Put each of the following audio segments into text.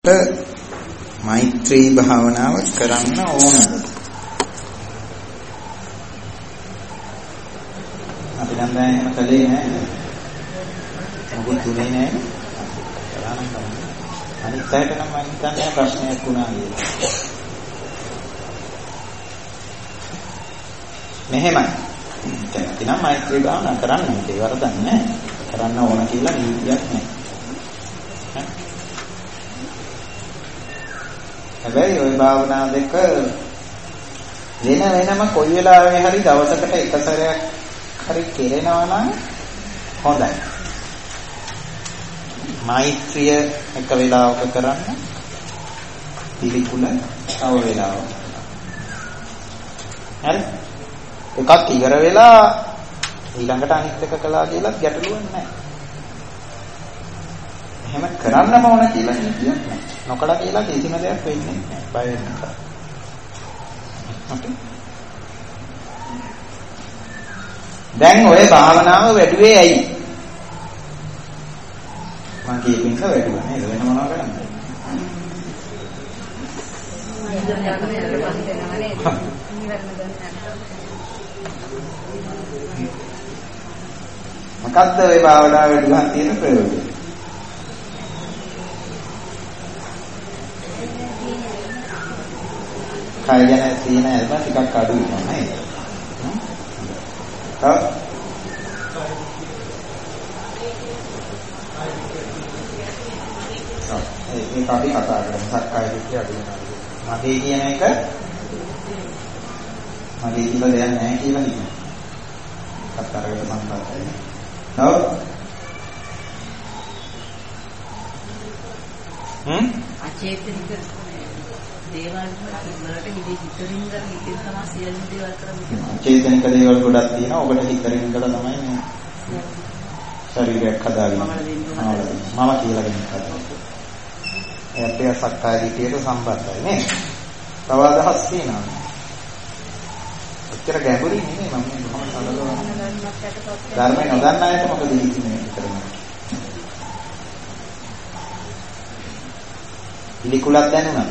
මෛත්‍රී භාවනාව කරන්න ඕනද? අපි නම් දැන් එහෙම කළේ නැහැ. මොකද තුනේ නැහැ. කරන්න ඕනේ. අනිත් පැයට නම් මම හිතන්නේ ප්‍රශ්නයක් වුණා කියලා. මෙහෙමයි. දැන් නම් මෛත්‍රී භාවනා කරන්න ඒක වරදක් නැහැ. කරන්න ඕන කියලා නීතියක් නැහැ. හැබැයි ওই භාවනා දෙක වෙනම කොයි වෙලාවෙ හරි දවසකට එක සැරයක් හරි කෙරෙනවා නම් හොඳයි. මෛත්‍රිය එක වෙලාවක කරන්න, පිළිකුල තව වෙලාවක. හරි? එකක් ඉවර වෙලා ඊළඟට අනිත් එක කළා කියලාත් ගැටලුවක් නැහැ. එහෙම කරන්නම ඕන කියලා නීතියක් නැහැ. නොකලා කියලා කිසිම දෙයක් වෙන්නේ නැහැ. බය වෙන්න එපා. දැන් ඔය භාවනාව වැඩුවේ ඇයි? මම කියපින්ක වැඩුවා නේද? වෙන මොනවා කරන්නද? මොකද්ද ඔය භාවනාව වැඩුවා තියෙන ප්‍රයෝජනය? කය ගැන තියෙන ඇල්ම ටිකක් අඩු වෙනවා නේද? තව ඒක අපි කතා කරමු. සක්කාය දිට්ඨිය අඩු වෙනවා. මගේ කියන එක මගේ කියලා දෙයක් නැහැ කියලා හිතනවා. කතරකට සම්බන්ධයි. තව අචේතනික දේවල් වලට හිතරින් ගන්න හිතෙන් තමයි සියලුම දේවල් කරන්නේ. චේතනික දේවල් ගොඩක් තියෙනවා. ඔබට හිතරින් කළා තමයි මේ ශරීරයක් හදාගන්න. මම කියලා කෙනෙක් හදනවා. ඒ අපේ සක්කාය දිට්ඨියට සම්බන්ධයි නේ. තව අදහස් තියෙනවා. ඔච්චර ගැඹුරින් නෙමෙයි මම මේ කොහොමද සලකනවා. ධර්මය නොදන්න අයට මොකද හිතන්නේ කරන්නේ? පිළිකුලක් දැනුණා.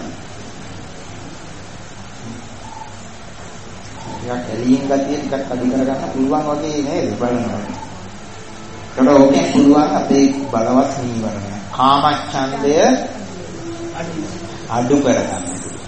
ටිකක් ඇලීම් ගතිය ටිකක් අඩු කරගන්න පුළුවන් වගේ නේද බලනවා. ඒකට ඕකෙන් පුළුවන් අපේ බලවත් නීවරණ. කාමච්ඡන්දය අඩු කරගන්න.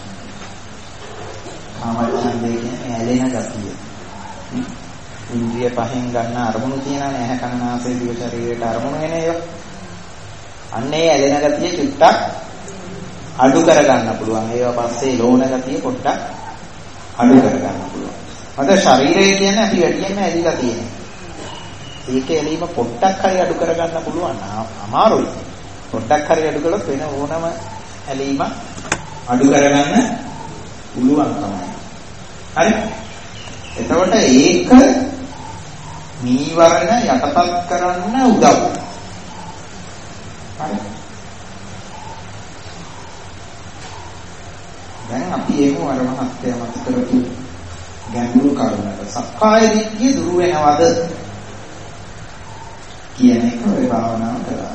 කාමච්ඡන්දය කියන්නේ ඇලෙන ගතිය. ඉන්ද්‍රිය පහෙන් ගන්න අරමුණු තියෙනනේ ඇහැ කන නාසය දිව ශරීරයට අරමුණු එන ඒවා. අන්න ඒ ඇලෙන ගතිය චුට්ටක් අඩු කරගන්න පුළුවන්. ඒවා පස්සේ ලෝණ ගතිය පොඩ්ඩක් අඩු කරගන්න පුළුවන්. මත ශරීරය කියන්නේ අපි වැඩියෙන්ම ඇලිලා තියෙනවා. ඒකේ ඇලීම පොඩ්ඩක් හරි අඩු කරගන්න පුළුවන්. අමාරුයි. පොඩ්ඩක් හරි අඩු කළොත් වෙන ඕනම ඇලීම අඩු කරගන්න පුළුවන් තමයි. හරි? එතකොට ඒක නීවරණ යටපත් කරන්න උදව්. හරි? දැන් අපි එමු අර මහත්ය මත කරපු ගැඹුරු කරුණකට. සක්කාය දිට්ඨිය දුරු වෙනවද කියන එක ඔය භාවනාව කරා.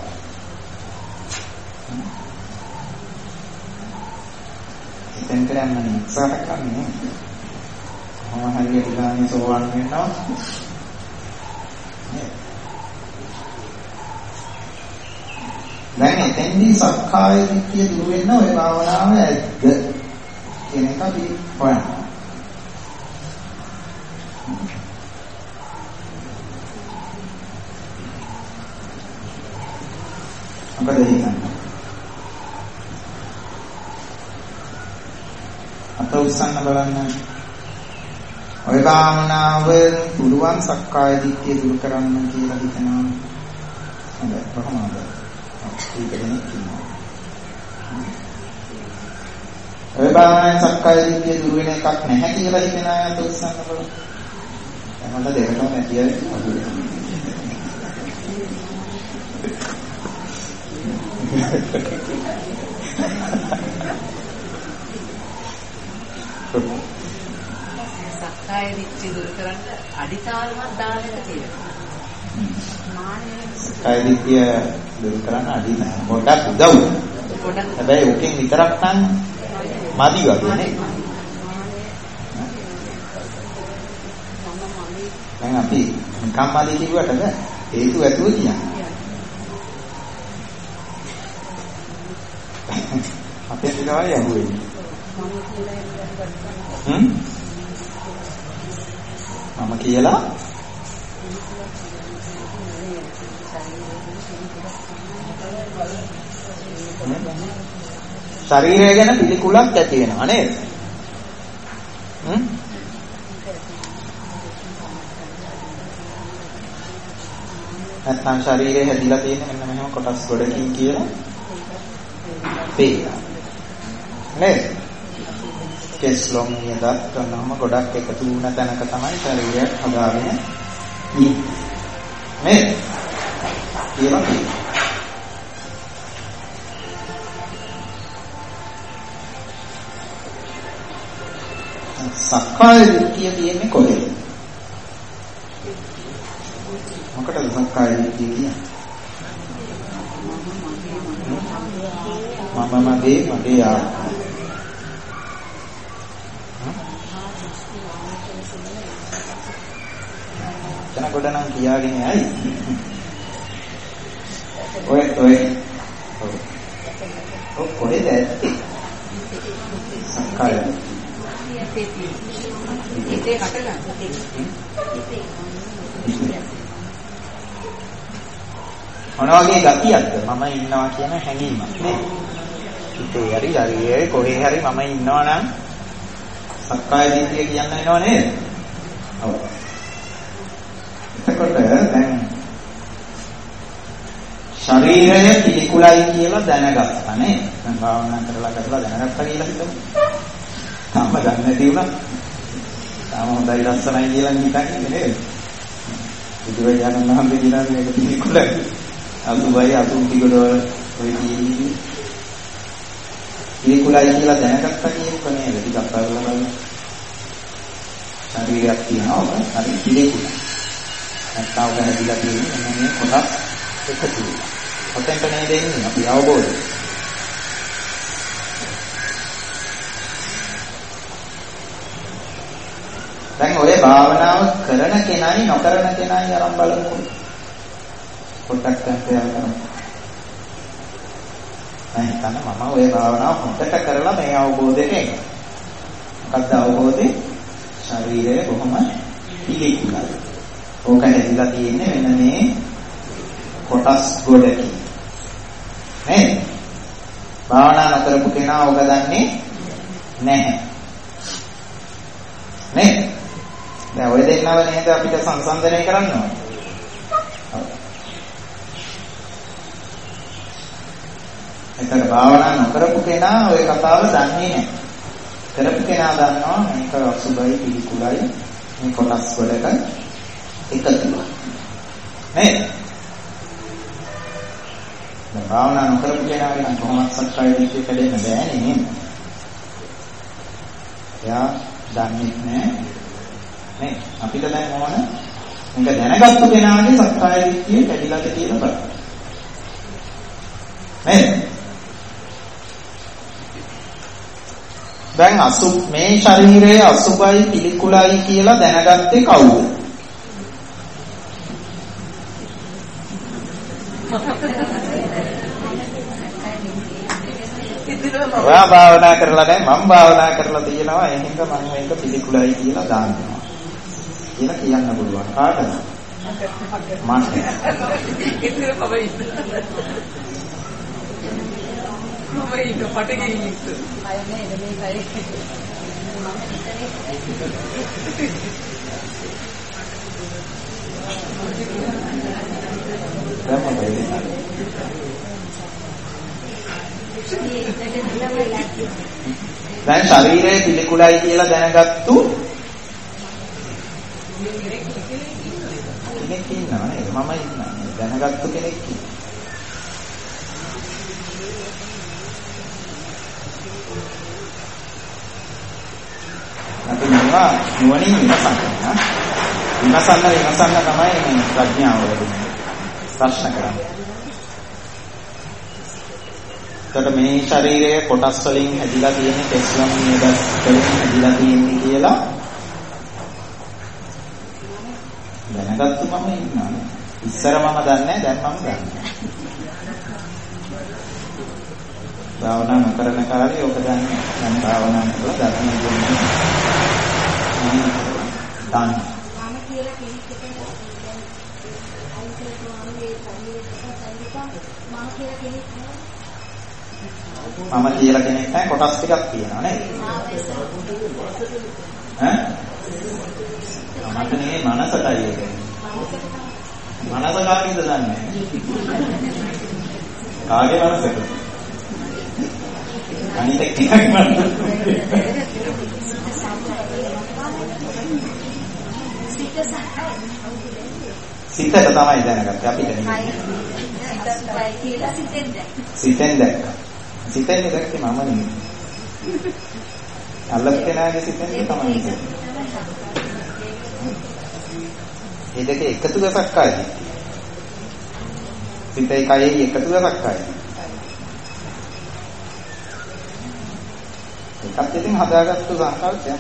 එතෙන් කරන්නේ උත්සාහ කරන්නේ. කොහොම හරි ඉලානේ සෝවන් වෙනවා. දැන් එතෙන්දී සක්කාය දිට්ඨිය දුරු වෙන්න ඔය භාවනාව ඇද්ද කියන එක අපි හොයනවා. මොකද හිතන්නේ? අත උස්සන්න බලන්න. ඔය භාවනාව පුළුවන් සක්කාය දිට්ඨිය දුරු කරන්න කියලා හිතනවා. හොඳයි කොහොමද? ඒක දෙනෙක් ඉන්නවා. ඔය භාවනාවේ සක්කාය දිට්ඨිය දුරු වෙන එකක් නැහැ කියලා හිතන අය අත උස්සන්න බලන්න. එහෙනම් දෙකටම නැති අය සක්කාය දිට්ඨිය දුරු කරන්න අඩිතාලමක් දාන්නට තියෙනවා. සක්කාය දිට්ඨිය දුරු කරන්න අඩි නැහැ. පොඩ්ඩක් උදව්. හැබැයි ඕකෙන් විතරක් නම් මදි වගේ නේ. දැන් අපි නිකම් මදි කිව්වට හේතු ඇතුව කියන්නේ. අපේ විතරයි යහුවෙන්නේ. මම කියලා ශරීරය ගැන පිළිකුලක් ඇති වෙනවා නේද? නැත්නම් ශරීරය හැදිලා තියෙන මෙන්න මෙහෙම කොටස් ගොඩකින් කියලා පේනවා නේද? කෙස්ලොම් නියදත් කරනම ගොඩක් එකතු වුණ තැනක තමයි ශරීරය හදාගෙන ඉන්නේ නේද? කියලා කියනවා. සක්කාය දිට්ඨිය තියෙන්නේ කොහෙද? මොකටද සක්කාය දිට්ඨිය කියන්නේ? මම මගේ ආත්මය. එතන කොට නම් කියාගෙන යයි. ඔය කොහෙද ඇත්තේ? සක්කාය ඉතේ කටලා මොනවාගේ ගතියක්ද මම ඉන්නවා කියන හැඟීමක් නේ. ඉතේ හරි ශරීරයේ කොහේ හරි මම ඉන්නවා නම් සක්කාය දිට්ඨිය කියන්න වෙනව නේද? ඔව්. එතකොට දැන් ශරීරය පිළිකුලයි කියලා දැනගත්තා නේ. දැන් භාවනා කරලා දැනගත්තා කියලා හිතමු. තාම දන්නේ නැති වුණා. තාම හොඳයි ලස්සනයි කියලා හිතන්නේ නේද? බුදුරජාණන් වහන්සේ කියනවා මේක පිළිකුලයි. අසුබයි අසුම්ටි ගොඩවල ඔය කියන්නේ පිළිකුලයි කියලා දැනගත්තා කියනක නේද? ටිකක් බලලා බලන්න. ශරීරයක් තියෙනවා හරි පිළිකුලයි. නැත්නම් ගැනදීලා තියෙන්නේ මේ කොටස් එකතු වෙනවා. ඔතෙන්ට නේද එන්නේ අපි අවබෝධය. දැන් ඔය භාවනාව කරන කෙනයි නොකරන කෙනයි අරන් බලමු. පොඩ්ඩක් දැන් හිතන්න මම ඔය භාවනාව හොඳට කරලා මේ අවබෝධයට එනවා. මොකක්ද අවබෝධය? ශරීරය කොහොම පිළිකුලයි. ඕක හැදිලා තියෙන්නේ මෙන්න මේ කොටස් ගොඩකින්. නේද? භාවනා නොකරපු කෙනා ඕක දන්නේ නැහැ. නේද? දැන් ඔය දෙන්නව නේද අපිට සංසන්දනය කරන්න ඕනේ. එතන භාවනා නොකරපු කෙනා ඔය කතාව දන්නේ නැහැ. කරපු කෙනා දන්නවා මේක අසුබයි පිළිකුලයි මේ කොටස් වලක එකතුවක්. නේද? දැන් භාවනා නොකරපු කෙනා නම් කොහොමද සක්කාය දිට්ඨිය කැඩෙන්න බෑනේ නේද? එයා දන්නේ නැහැ. නේ අපිට දැන් ඕන මේක දැනගත්තු කෙනාගේ සක්කාය දිට්ඨිය කැඩිලාද කියලා බලන්න. නේද? දැන් මේ ශරීරයේ අසුබයි පිළිකුලයි කියලා දැනගත්තේ කවුද? ඔයා භාවනා කරලා නැහැ මම භාවනා කරලා තියෙනවා ඒ හින්දා මම මේක පිළිකුලයි කියලා දාන්නවා කියලා කියන්න පුළුවන් කාටද? මට. ඒක පටගෙන ඉන්න. අයනේ මේකයි. දැන් ශරීරයේ පිළිකුලයි කියලා දැනගත්තු කෙනෙක් ඉන්නවා නේද? මම ඉන්නවා. දැනගත්තු කෙනෙක් ඉන්නවා. අපි මේවා නුවණින් විමසන්න තමයි මේ ප්‍රඥාව වැඩින්නේ. ප්‍රශ්න කරන්නේ. එතකොට මේ ශරීරයේ කොටස් වලින් හැදිලා තියෙන කෙස්ලම් නේද වලින් හැදිලා තියෙන්නේ කියලා දැනගත්තු මම ඉන්නවා. ඉස්සර මම දන්නේ දැන් මම දන්නවා. භාවනා නොකරන කාලේ ඔක දන්නේ. දැන් භාවනා කරලා ධර්මයේ කියන්නේ දන්න. මම කියලා කෙනෙක් මම කියලා කෙනෙක් නැහැ කොටස් ටිකක් තියෙනවා නේද? ඈ? මට නේ මනසටයි ඒක. මනස කාගේද දන්නේ? කාගේ මනසද? අනිත් එක්කක් මනස. සිතට තමයි දැනගත්තේ අපිට නෙමෙයි. සිතෙන් දැක්කා. සිතෙන් දැක්කේ මම නෙමෙයි. අල්ලපු කෙනාගේ සිතෙන් තමයි. ඒ දෙක එකතු වෙසක් ආයි. සිතේ කයෙහි එකතු වෙසක් ආයි. ඒකත් ඉතින් හදාගත්තු සංකල්පයක්.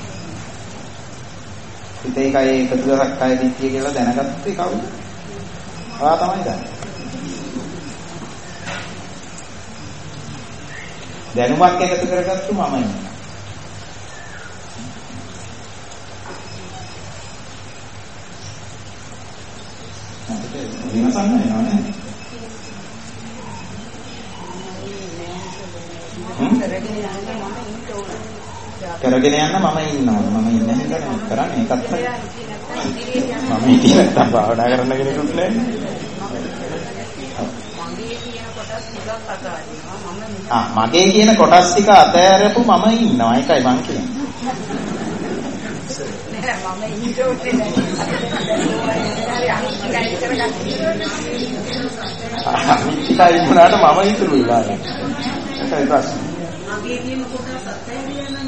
සිතේ කයෙහි එකතු වෙසක් ආයි දිට්ඨිය කියලා දැනගත්තේ කවුද? ඔයා තමයි දන්නේ. දැනුමක් එකතු කරගත්තු මම ඉන්නවා. විමසන්න වෙනවා නේද? කරගෙන යන්න මම ඉන්නවා. මම ඉන්නේ නැහැ කරන්නේ ඒකත් මම ඉතින් නැත්තම් භාවනා කරන්න කෙනෙකුත් නැහැ. මගේ කියන කොටස් ටික අතෑරපු මම ඉන්නවා. ඒකයි මං කියන්නේ. මම අනිත්‍යයි වුණාට මම ඉතුරු වෙලා නැහැ. ඒකයි ප්‍රශ්නේ. මගේ කියන කොටස් අතෑරියා නම්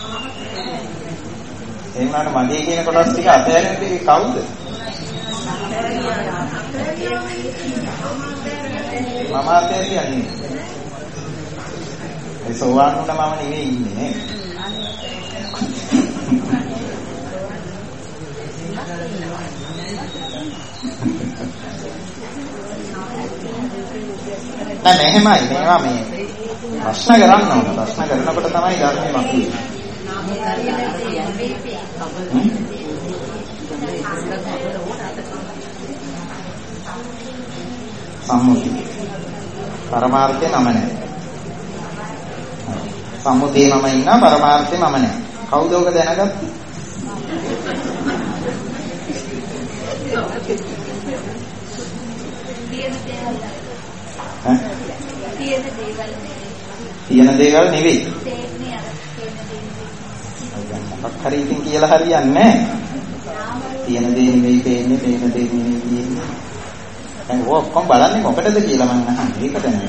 ඒ වුණාට මගේ කියන කොටස් ටික අතෑරෙන්නේ කවුද? මම අතෑරියන්නේ. ඒ සෝවාන් වුණා මම නෙවෙයි ඉන්නේ. නෑ මෙහෙමයි මේවා මේ ප්‍රශ්න කරන්න ඕන. ප්‍රශ්න කරනකොට තමයි ධර්මය මතුවේ. සම්මුති පරමාර්ථය නම නැහැ. සම්මුතිය මම ඉන්නා පරමාර්ථය මම නැහැ. කවුද ඔක දැනගත්තේ? තියෙන දේවල් නෙවෙයි. මොකක් හරි ඉතින් කියලා හරියන්නේ නැහැ. තියෙන දේ නෙවෙයි පේන්නේ, පේන දේ නෙවෙයි කියන්නේ. දැන් ඔක්කොම බලන්නේ මොකටද කියලා මම අහන්නේ. ඒක දැනගන්න.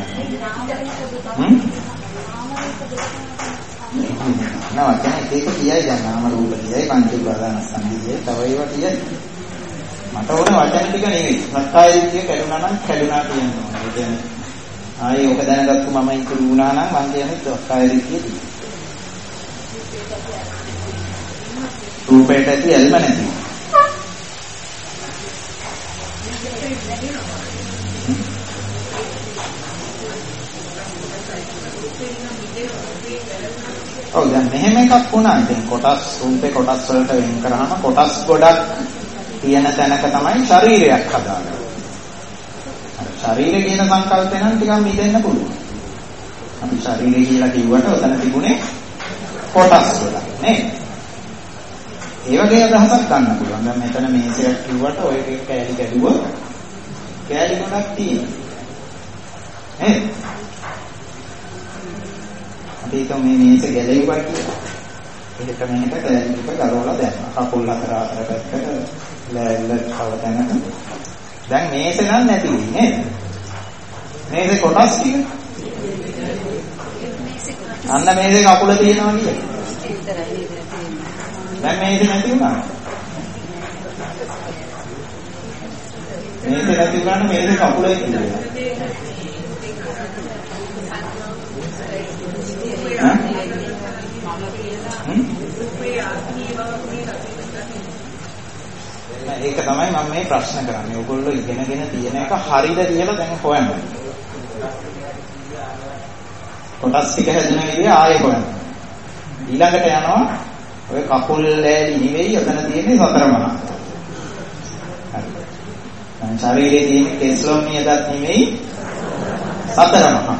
නෑ ඒක කියයි දැන් නාම රූප කියයි පංච උපාදානස්කන්ධය කියයි තව ඒවා කියයි. මට ඕන වචන ටික නෙවෙයි. සත්‍යය දිගේ කැඩුනා නම් කැඩුනා කියනවා. ඒ කියන්නේ ආයේ ඔක දැනගත්තු මම ඉතුරු වුණා නම් මං කියන්නේ සත්‍යය දිගේ. රූපයට ඇති ඇල්ම නැති. ඔව් දැන් මෙහෙම එකක් වුණා. ඉතින් කොටස් රූපේ කොටස් වලට වෙන් කරාම කොටස් ගොඩක් තියෙන තැනක තමයි ශරීරයක් හදාගන්නේ. ශරීරය කියන සංකල්පය නම් ටිකක් මිදෙන්න පුළුවන්. අපි ශරීරය කියලා කිව්වට ඔතන තිබුණේ කොටස් ගොඩක් නේ. ඒ වගේ අදහසක් ගන්න පුළුවන්. දැන් මෙතන මේසයක් කිව්වට ඔය එක කෑලි කැඩුවොත් කෑලි ගොඩක් තියෙනවා. නේ? අපි හිතමු මේ මේස ගැලෙව්වා කියලා. ඒක මෙහෙට කෑලි ටික ගලවලා දැම්මා. කකුල් අතර පැත්තට ලෑල්ල කවතැනක. දැන් මේස නම් නැති වෙන්නේ නේද? මේසේ කොටස් ටික. අන්න මේසේ කකුල තියෙනවා කියන්නේ. දැන් මේක නැති වුණා. මේක නැති වුණාම මේක කකුලේ තියෙනවා. තමයි මම මේ ප්‍රශ්න කරන්නේ. ඔයගොල්ලෝ ඉගෙනගෙන තියෙන එක හරිද කියලා දැන් හොයන්න. කොටස් ටික හැදෙන විදිහ ආයෙ හොයන්න. ඊළඟට යනවා ඔය කකුල් ලෑලි නෙවෙයි ඔතන තියෙන්නේ සතර මහා. හරි. දැන් ශරීරයේ තියෙන කෙස්ලොම් නියදත් නෙවෙයි සතර මහා.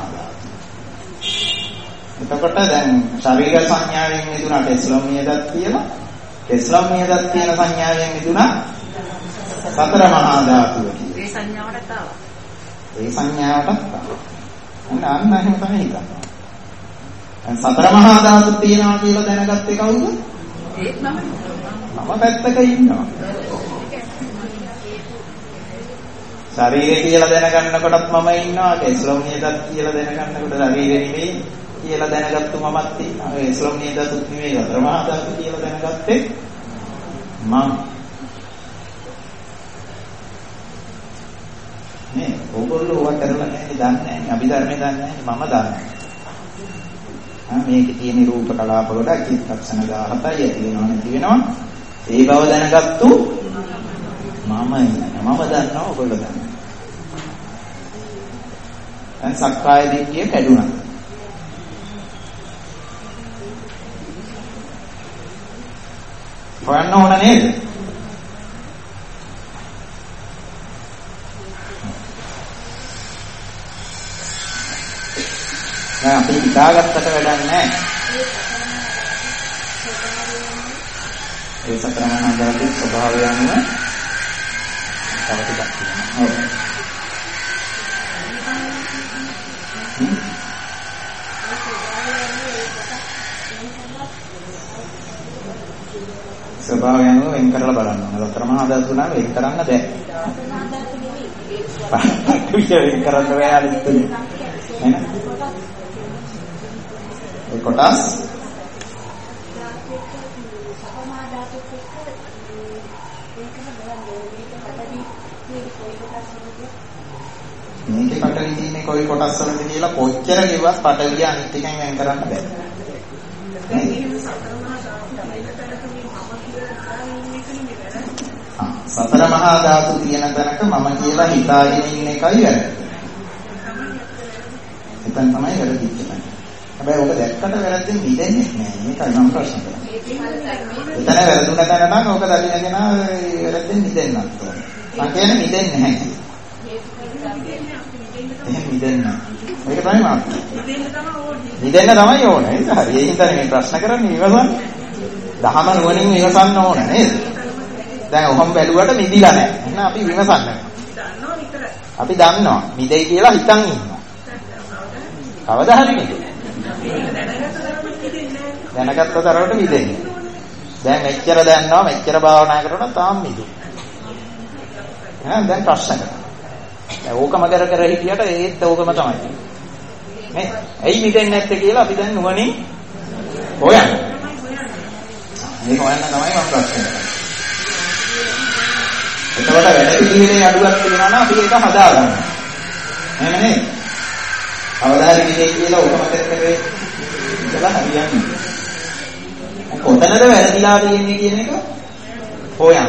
එතකොට දැන් ශරීර සංඥාවෙන් මිදුණා කෙස්ලොම් නියදත් කියලා. කෙස්ලොම් නියදත් කියන සංඥාවෙන් මිදුණා සතර මහා ධාතුව කියලා. ඒ සංඥාවට ආවා. ඒ සංඥාවට ආවා. අන්න එහෙම තමයි හිතන්නේ. දැන් සතර මහා ධාතු තියෙනවා කියලා දැනගත්තේ කවුද? ඒත් මම පැත්තක ඉන්නවා. ශරීරය කියලා දැනගන්නකොටත් මම ඉන්නවා. කෙස්ලොම් නියදත් කියලා දැනගන්නකොට ශරීරෙ නෙවෙයි කියලා දැනගත්තු මමත් ඉන්නවා. ඒ කෙස්ලොම් නියදත් නෙවෙයි සතර මහා ධාතු කියලා දැනගත්තේ මම. නේ ඕගොල්ලෝ වට කරලා නැහැ දන්නේ නැහැ. අභිධර්මයේ දන්නේ නැහැ. මම දන්නේ. මේකේ තියෙන රූප කලාප වල චිත්තක්ෂණ 17යි ඇති වෙනව නැති වෙනව. ඒ බව දැනගත්තු මම දන්නවා ඔයගොල්ලෝ දන්නවා. දැන් සක්කාය දිට්ඨිය කැඩුනා. හොයන්න ඕන නේද? දැන් අපි හිතාගත්තට වැඩක් නැහැ. ඒ සතර මහා ධාතුවේ ස්වභාවය අනුව තව ටිකක් තියෙනවා. ස්වභාවය අනුව වෙන් කරලා බලන්න ඕන. සතර මහා ධාතු නම් වෙන් කරන්න බෑ. වෙන් කරන්න බෑ අනිත් නේද? ඒ කොටස් මේකේ පටවි තියෙන්නේ කොයි කොටස් වලද කියලා කොච්චර කිව්වත් පටවිය අනිත් එකෙන් වෙන් කරන්න බෑ. සතර මහා ධාතු තියෙන තැනක මම කියලා හිතාගෙන ඉන්න එකයි වැරදි. එතන තමයි වැරදිච්ච තැන. හැබැයි ඔබ දැක්කට වැරද්දෙන් මිදෙන්නේ නැහැ. මේකයි මම ප්‍රශ්න කරන්නේ. එතන වැරදුන තැන නම් ඔබ දකින්නගෙන වැරද්දෙන් මිදෙන්නත් ඕනේ. මම කියන්නේ මිදෙන්නේ නැහැ. එහෙනම් මිදෙන්න. මේක තමයි මාත්. මිදෙන්න තමයි ඕනේ. ඒක හරි. ඒ හින්දානේ මේ ප්‍රශ්න කරන්නේ ඉවසන්න. දහම නුවණින් ඉවසන්න ඕන නේද? දැන් ඔහොම බැලුවට මිදිලා නැහැ. එහෙනම් අපි විමසන්න. අපි දන්නවා මිදෙයි කියලා හිතන් ඉන්නවා. කවදා හරි මිදෙයි. දැනගත්ත තරමට මිදෙන්නේ. දැන් මෙච්චර දන්නවා මෙච්චර භාවනා කරනවා තාම මිදුයි. එහෙනම් දැන් ප්‍රශ්න කරනවා. දැන් ඕකම කර හිටියට ඒත් ඕකම තමයි. නේ? ඇයි මිදෙන්නේ නැත්තේ කියලා අපි දැන් නුවණින් හොයන්න. මේ හොයන්න තමයි මම ප්‍රශ්න කරන්නේ. එතකොට වැඩ පිළිවෙලේ අඩුවක් තියෙනවා නම් අපි ඒක හදාගන්නවා. එහෙම නේ? අවදාහරි විදිහේ කියලා ඕකම කරේ ඉතලා හරියන්නේ. කොතනද වැරදිලා තියෙන්නේ කියන එක හොයන්න.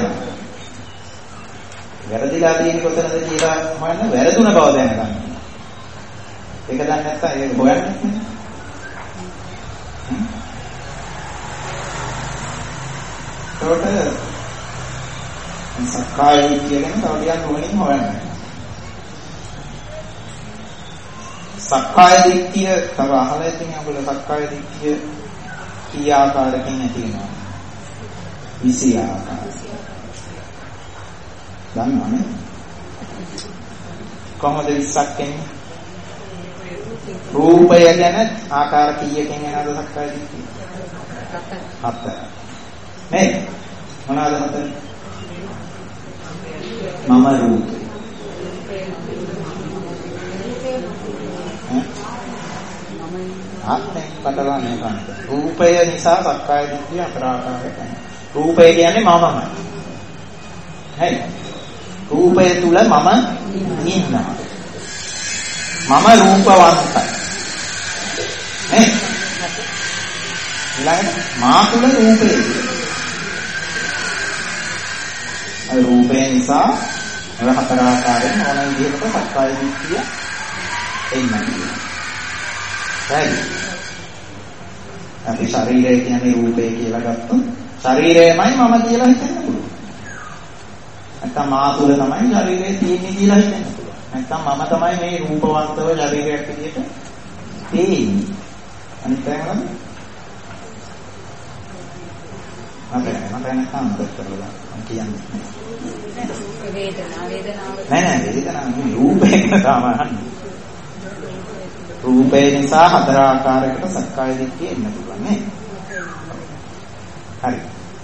වැරදිලා තියෙන්නේ කොතනද කියලා හොයන්න වැරදුන බව දැනගන්න. ඒක දන්නේ නැත්නම් ඒක හොයන්නේ නැහැ. සක්කාය දිට්ඨිය ගැන තව ටිකක් නුවණින් හොයන්න. සක්කාය දිට්ඨිය තව අහලා ඉතින් අපල සක්කාය දිට්ඨිය කී ආකාරකින් ඇති වෙනවා? 20 ආකාර. දන්නවනේ. කොහොමද 20ක් එන්නේ? රූපය ගැන ආකාර කීයකින් එනවද සක්කාය දිට්ඨිය? 7. නේද? මොනවාද 7? මම රූපේ. ආත්මේ පටලවන්නේ නැහැ. රූපය නිසා සක්කාය දිට්ඨිය 4 ආකාරයකට. රූපය කියන්නේ මමමයි. හරි. රූපය තුල මම ඉන්නවා. මම රූපවන්තයි. නේ? ඊළඟට මා තුල රූපේ. රූපේ නිසා ඔය හතර ආකාරයෙන් ඕන විදිහකට සක්කාය දිට්ඨිය එන්නේ. right. අපි ශරීරය කියන්නේ රූපේ කියලා ගත්තොත් ශරීරයමයි මම කියලා හිතන්න පුළුවන්. නැත්නම් මා තුළ තමයි ශරීරය තියෙන්නේ කියලා හිතන්න පුළුවන්. නැත්නම් මම තමයි මේ රූපවන්තව ශරීරයක් විදිහට තියෙන්නේ. අනිත් එක මොනවද? මට නැත්නම් කරලා මම කියන්නේ. වේදනාව නෑ වේදනාව නෙවෙයි රූපේ තමයි. රූපේ නිසා හතර ආකාරයකට සක්කාය දිට්ඨිය එන්න පුළුවන් නේ. හරි.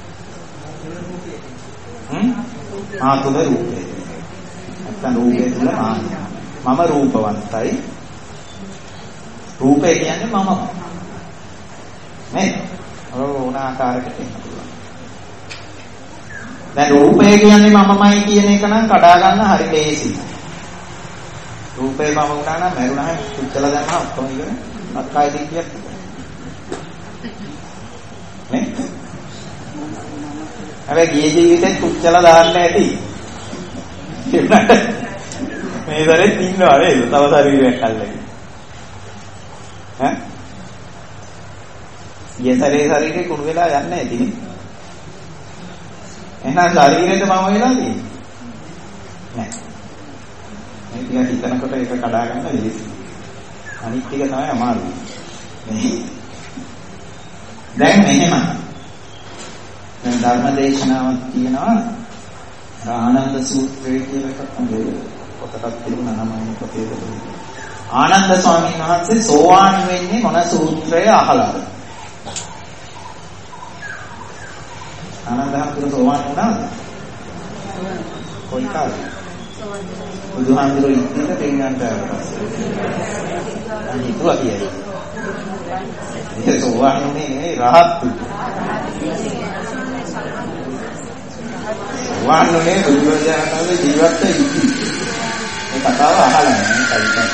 ආතුල රූපේ. නැත්නම් රූපේ තුල මම රූපවන්තයි. රූපේ කියන්නේ මම. නේ? ඕන ආකාරයකට එන්න පුළුවන්. දැන් රූපේ කියන්නේ මමමයි කියන එක නම් කඩා ගන්න හරි ලේසියි. රූපේ මම වුණා නම් මරුණාම පුච්චලා දැම්මා ඔක්කොම ඉවර. අක්කාය දික්කියක් නේ? හැබැයි ගියේ ජීවිතේ පුච්චලා දාන්න ඇති. මේ දරෙත් ඉන්නවා නේද? තව ශරීරයක් අල්ලගෙන. ඈ? ශරීරේ කුණු වෙලා යන්නේ නැති නේ? එහෙනම් ශරීරෙට මම වෙලා තියෙන්නේ නෑ. මේ ටික හිතනකොට ඒක කඩා ගන්න ලේසි. අනිත් ටික තමයි අමාරු. දැන් මෙහෙම. දැන් ධර්මදේශනාවක් තියෙනවා ආනන්ද සූත්‍රය කියලා එකක් තමයි. පොතක් තිබුණා නමයි පොතේ තිබුණා. ආනන්ද ස්වාමීන් වහන්සේ සෝවාන් වෙන්නේ මොන සූත්‍රය අහලාද? ආනන්ද හඳුර සෝවාන් වුණාද? කොයි කාලේ? බුදුහාමුදුරු ඉන්නට තේන්නන්ට අනිතුවා කියයි. ඒ සෝවාන් වුණේ නෙවෙයි රහත්. සෝවාන් වුණේ බුදුරජාණන්ගේ ජීවත් වෙයි. මේ කතාව අහලා නැහැ කලින්.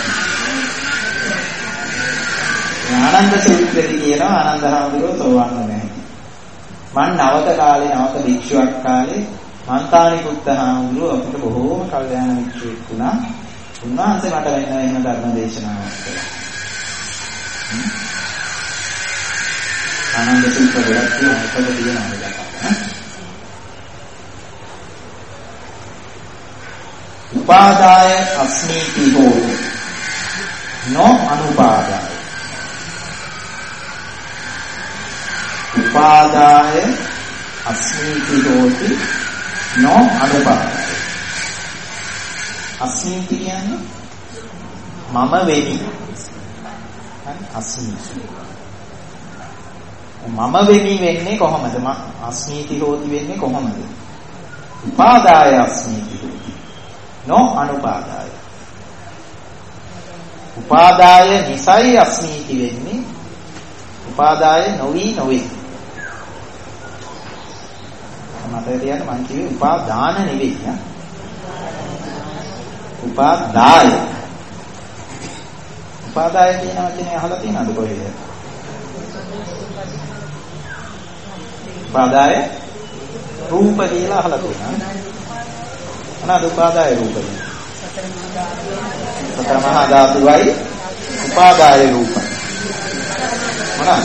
ආනන්ද සූත්‍රයේදී කියනවා ආනන්ද හඳුර සෝවාන් වුණේ. මං නවක කාලේ නවක භික්ෂුවක් කාලේ මන්තානිකුත් හාමුදුරුවෝ අපිට බොහෝම කල්යාණ මිත්‍රයෙක් වුණා. උන්වහන්සේ මට වෙන එහෙම ධර්ම දේශනාවක් කළා. ආනන්ද සූත්‍ර ගොඩක් තියෙනවා. උපාදාය අස්මීති හෝති නෝ අනුපාදාය. උපාදාය අස්මීති හෝති නෝ අනුපාදාය. අස්මීති කියන්නේ මම වෙමි. හරි අස්මීති. මම වෙමි වෙන්නේ කොහොමද? අස්මීති හෝති වෙන්නේ කොහොමද? උපාදාය අස්මීති හෝති නෝ අනුපාදාය. උපාදාය නිසයි අස්මීති වෙන්නේ. උපාදාය නොවි නොවේ. මතක තියාගන්න මං කිව්වේ උපාදාන නෙවෙයි ඈ. උපාදාය. උපාදාය කියන වචනේ අහලා තියෙනවද කොහෙද? උපාදාය රූප කියලා අහලා තියෙනවා. මොනවාද උපාදාය රූප කියන්නේ? සතර මහා ධාතුවයි උපාදාය රූප. මොනවාද?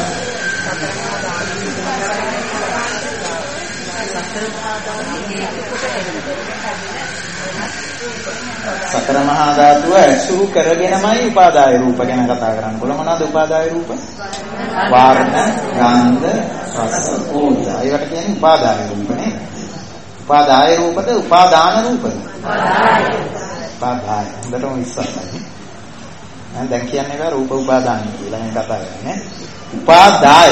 සතර මහා ධාතුව ඇසුරු කරගෙනමයි උපාදාය රූප ගැන කතා කරන්නේ. මොනවාද උපාදාය රූප? වර්ණ, ගන්ධ, රස, ඕජ. ඒවට කියන්නේ උපාදාය රූප නේද? උපාදාය රූපද උපාදාන රූපද? උපාදාය. හොඳටම ඉස්සරහයි. දැන් කියන්නේ බෑ රූප උපාදාන කියලා මම කතා කරන්නේ. උපාදාය.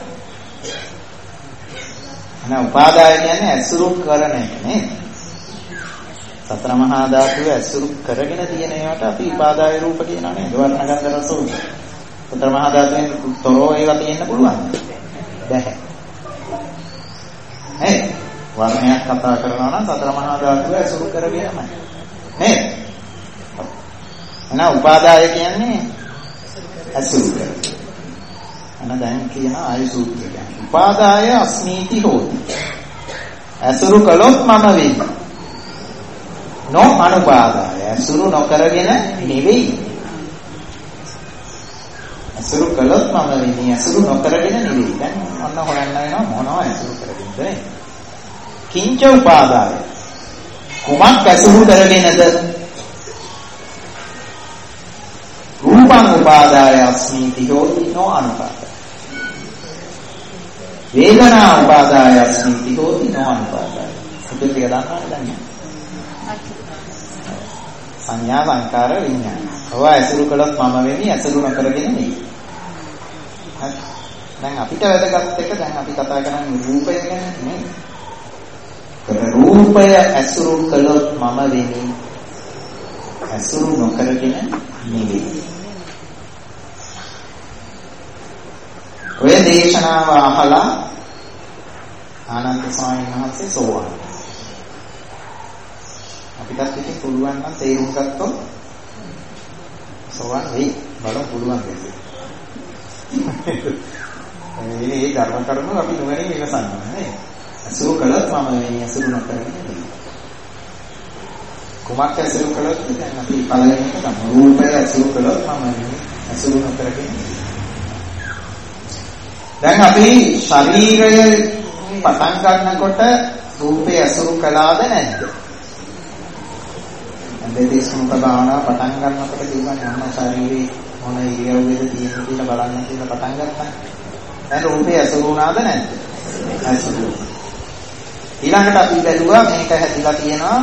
උපාදාය කියන්නේ ඇසුරු කරන එක නේද? සතර මහා ධාතුව ඇසුරු කරගෙන තියෙන ඒවාට අපි උපාදාය රූප කියනවා නේද? වර්ණ ගන්ධ රස ඕජ. සතර මහා ධාතුවෙන් තොරව ඒවා තියෙන්න පුළුවන්. බැහැ. නේද? වර්ණයක් කතා කරනවා නම් සතර මහා ධාතුව ඇසුරු කරගෙනමයි. නේද? එහෙනම් උපාදාය කියන්නේ ඇසුරු කරන. දැන් කියන ආයු සූත්‍රය කියන්නේ උපාදාය අස්මීති හෝති. ඇසුරු කළොත් මම වෙමි. අනුපාදාය. අසුරු නොකරගෙන නෙවෙයි. අසුරු කළොත් මම වෙන්නේ අසුරු නොකරගෙන නෙවෙයි. දැන් ඔන්න හොයන්න වෙනවා මොනවා අසුරු කරගෙනද නේ? කිංච උපාදාය. කුමක් අසුරු කරගෙනද? රූපං උපාදාය අස්මීති හෝති නෝ අනුපාදාය. වේදනා උපාදාය අස්මීති හෝති නෝ අනුපාදාය. සුදුක දන්නවද දැන්? සංඥා සංකාර විඥාන. ඔය ඇසුරු කළොත් මම වෙන්නේ ඇසුරු නොකරගෙන නෙවෙයි. හරි. දැන් අපිට වැදගත් එක දැන් අපි කතා කරන්නේ රූපය ගැන නේ. රූපය ඇසුරු කළොත් මම වෙන්නේ ඇසුරු නොකරගෙන නෙවෙයි. ඔය දේශනාව අහලා ආනන්ද ස්වාමීන් වහන්සේ සෝවාන්. අපිටත් ඉතින් පුළුවන් නම් තේරුම් ගත්තොත් සෝවාන් වෙයි. බලමු පුළුවන් දෙයක්. මේ ධර්ම කරුණු අපි නුවණින් විමසන්න නේ. අසුරු කළොත් මම වෙන්නේ අසුරු නොකරගෙන නෙවෙයි. කුමක් අසුරු කළොත් දැන් අපි පළවෙනි එක තමයි රූපය අසුරු කළොත් මම වෙන්නේ අසුරු නොකරගෙන නෙවෙයි. දැන් අපි ශරීරය පටන් ගන්නකොට රූපේ අසුරු කළාද නැද්ද? දෙදේශමුඛ භාවනාව පටන් ගන්නකොට කියන්නේ අන්න ශරීරේ මොන ඉරියව්වේද තියෙන්නේ කියලා බලන්න කියලා පටන් ගත්තා. දැන් රූපේ අසුරු වුණාද නැද්ද? අසුරු. ඊළඟට අපි බැලුවා මේක හැදිලා තියෙනවා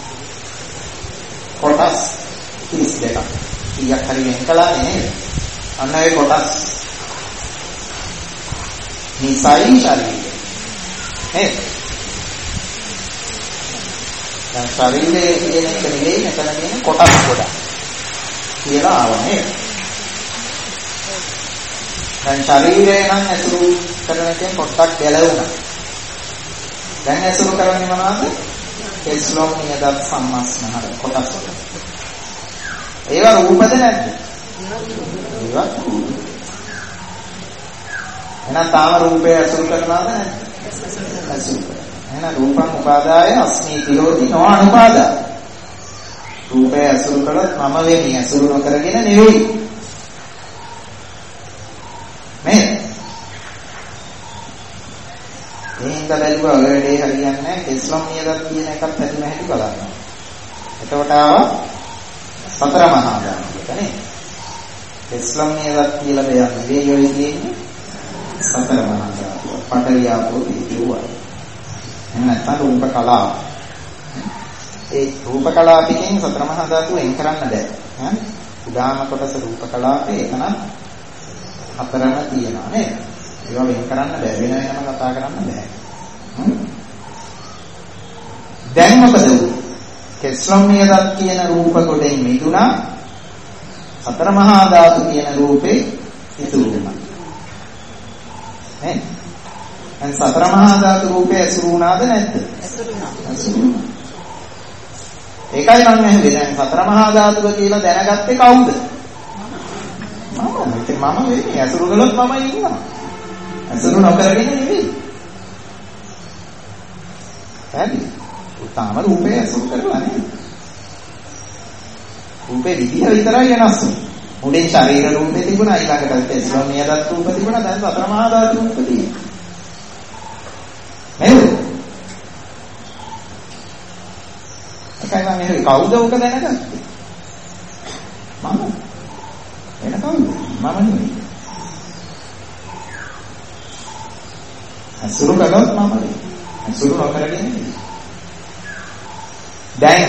කොටස් 32ක්. කීයක් හරි වෙන් කළානේ නේද? අන්න ඒ කොටස් නිසයි ශරීරය. නේද? දැන් ශරීරයේ කියන එක නෙවෙයි මෙතන තියෙන කොටස් ගොඩක් කියලා ආවනේ. දැන් ශරීරය නම් ඇසුරු කරන එකෙන් පොට්ටක් ගැලවුණා. දැන් ඇසුරු කරන්නේ මොනවද? කෙස්ලොම් නියදත් සම්මස්නහර කොටස්. ඒවා රූපද නැද්ද? ඒවා රූප. එහෙනම් තාම රූපය ඇසුරු කරනවද නැද්ද? ඇසුරු කරනවා. එහෙනම් රූපං උපාදාය අස්මීති හෝති නෝ අනුපාදාය. රූපය අසුරු කළොත් මම වෙන්නේ අසුරු නොකරගෙන නෙවෙයි. මේ එහෙනම් බැලුවා ඔය වැඩේ හරියන්නේ නැහැ. කෙස්ලොම් නියදත් කියන එකත් හැදුන හැටි බලන්න. එතකොට ආවා සතර මහා ධාතු නේ. කෙස්ලොම් නියදත් කියලා දෙයක් නෙවෙයි ඔය කියන්නේ. සතර මහා ධාතු. පඨවි ආපෝ තේජෝ වායෝ. එහෙනම් නැත්නම් රූප කලාව. ඒ රූප කලාපයෙන් සතර මහා ධාතු වෙන් කරන්න බෑ. ඈ උදාන කොටස රූප කලාපේ එතන හතරම තියෙනවා නේද? ඒවා වෙන් කරන්න බෑ. වෙන වෙනම කතා කරන්න බෑ. දැන් මොකද උනේ? කෙස්ලොම් නියදත් කියන රූප කොටෙන් මිදුණා. සතර මහා ධාතු කියන රූපේ ඉතුරු වුණා. නේ? දැන් සතර මහා ධාතු රූපේ ඇසුරු වුණාද නැද්ද? ඇසුරු වුණා. ඒකයි මම ඇහුවේ දැන් සතර මහා ධාතුව කියලා දැනගත්තේ කවුද? මම. ඉතින් මම වෙන්නේ ඇසුරු කළොත් මම ඉන්නවා. ඇසුරු නොකරගෙන නෙවෙයි. හරි. උතාම රූපේ ඇසුරු කරලා නේද? රූපේ විදිය විතරයි වෙනස් වෙන්නේ. මුලින් ශරීර රූපේ තිබුණා ඊළඟට කෙස්ලොම් නියදත් රූප තිබුණා දැන් සතර මහා ධාතු රූප තියෙනවා. නේද? ඒකයි මම මේ කවුද උක දැනගත්තේ? මම. වෙන කවුද? මම නෙවෙයි. අසුරු කළොත් මම නෙවෙයි. අසුරු නොකරගෙන නෙවෙයි. දැන්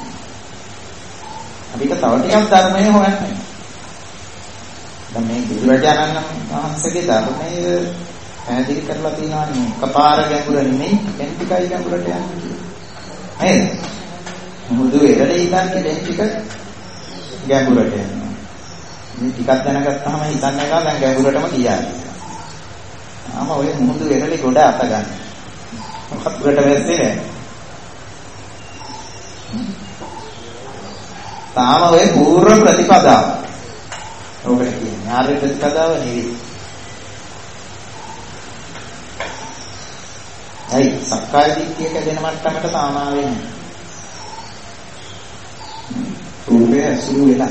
අපිට තව ටිකක් ධර්මයේ හොයන්න. දැන් මේ බුදුරජාණන් වහන්සේගේ ධර්මයේ පැහැදිලි කරලා තියෙනවා නේ කපාර ගැඹුර නෙමෙයි දැන් ටිකයි ගැඹුරට යන්නේ. නේද? මුහුදු එරළේ ඉඳන් දැන් ටික ගැඹුරට යනවා. මේ ටිකක් දැනගත්තාම හිතන්න එපා දැන් ගැඹුරටම ගියානේ. ආම ඔය මුහුදු එරළේ ගොඩ අත ගන්න. මොකක්ද වැස්සේ නෑ. තාම ඔය පූර්ව ප්‍රතිපදාව. ඔකට කියන්නේ ආර්ය ප්‍රතිපදාව නෙවෙයි. ඇයි සක්කාය දිට්ඨිය කැදෙන මට්ටමට තාම ආවේ නැහැ. රූපය ඇසුරු වෙලා.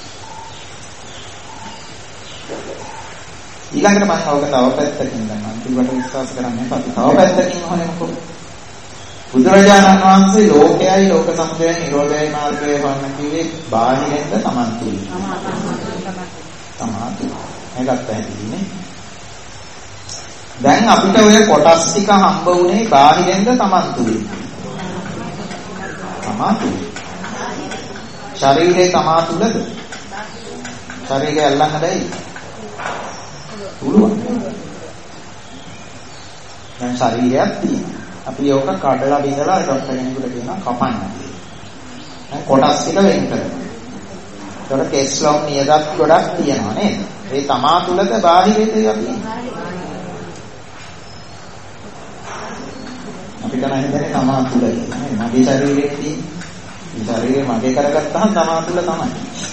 ඊළඟට මම ඔක තව පැත්තකින් ගන්නවා. අන්තිමට විශ්වාස කරන්නේ අපි තව පැත්තකින් හොනේ මොකද? බුදුරජාණන් වහන්සේ ලෝකයයි ලෝක සමුදයයි නිරෝධයයි මාර්ගය හොයන්න කිව්වේ බාහිරෙන්ද තමන් තුලින්. තමන් තුලින්. මේකත් පැහැදිලිනේ. දැන් අපිට ඔය කොටස් ටික හම්බ වුණේ බාහිරෙන්ද තමන් තුලින්. තමන් තුලින්. ශරීරේ තමා තුලද? ශරීරය අල්ලන්න බැයි. පුළුවන්. දැන් ශරීරයක් තියෙනවා. අපි ඒක කඩලා බිඳලා ડોක්ටර් කෙනෙකුට කියනවා කපන්න කියලා. දැන් කොටස් ටික වෙන් කරනවා. ඒකට කෙස්ලොම් නියදත් ගොඩක් තියෙනවා නේද? ඒ තමා තුලද බාහිරේද අපි? අපිට නම් හිතන්නේ තමා තුල කියලා. මගේ ශරීරයේ තියෙන ශරීරය මගේ කරගත්තාම තමා තුල තමයි.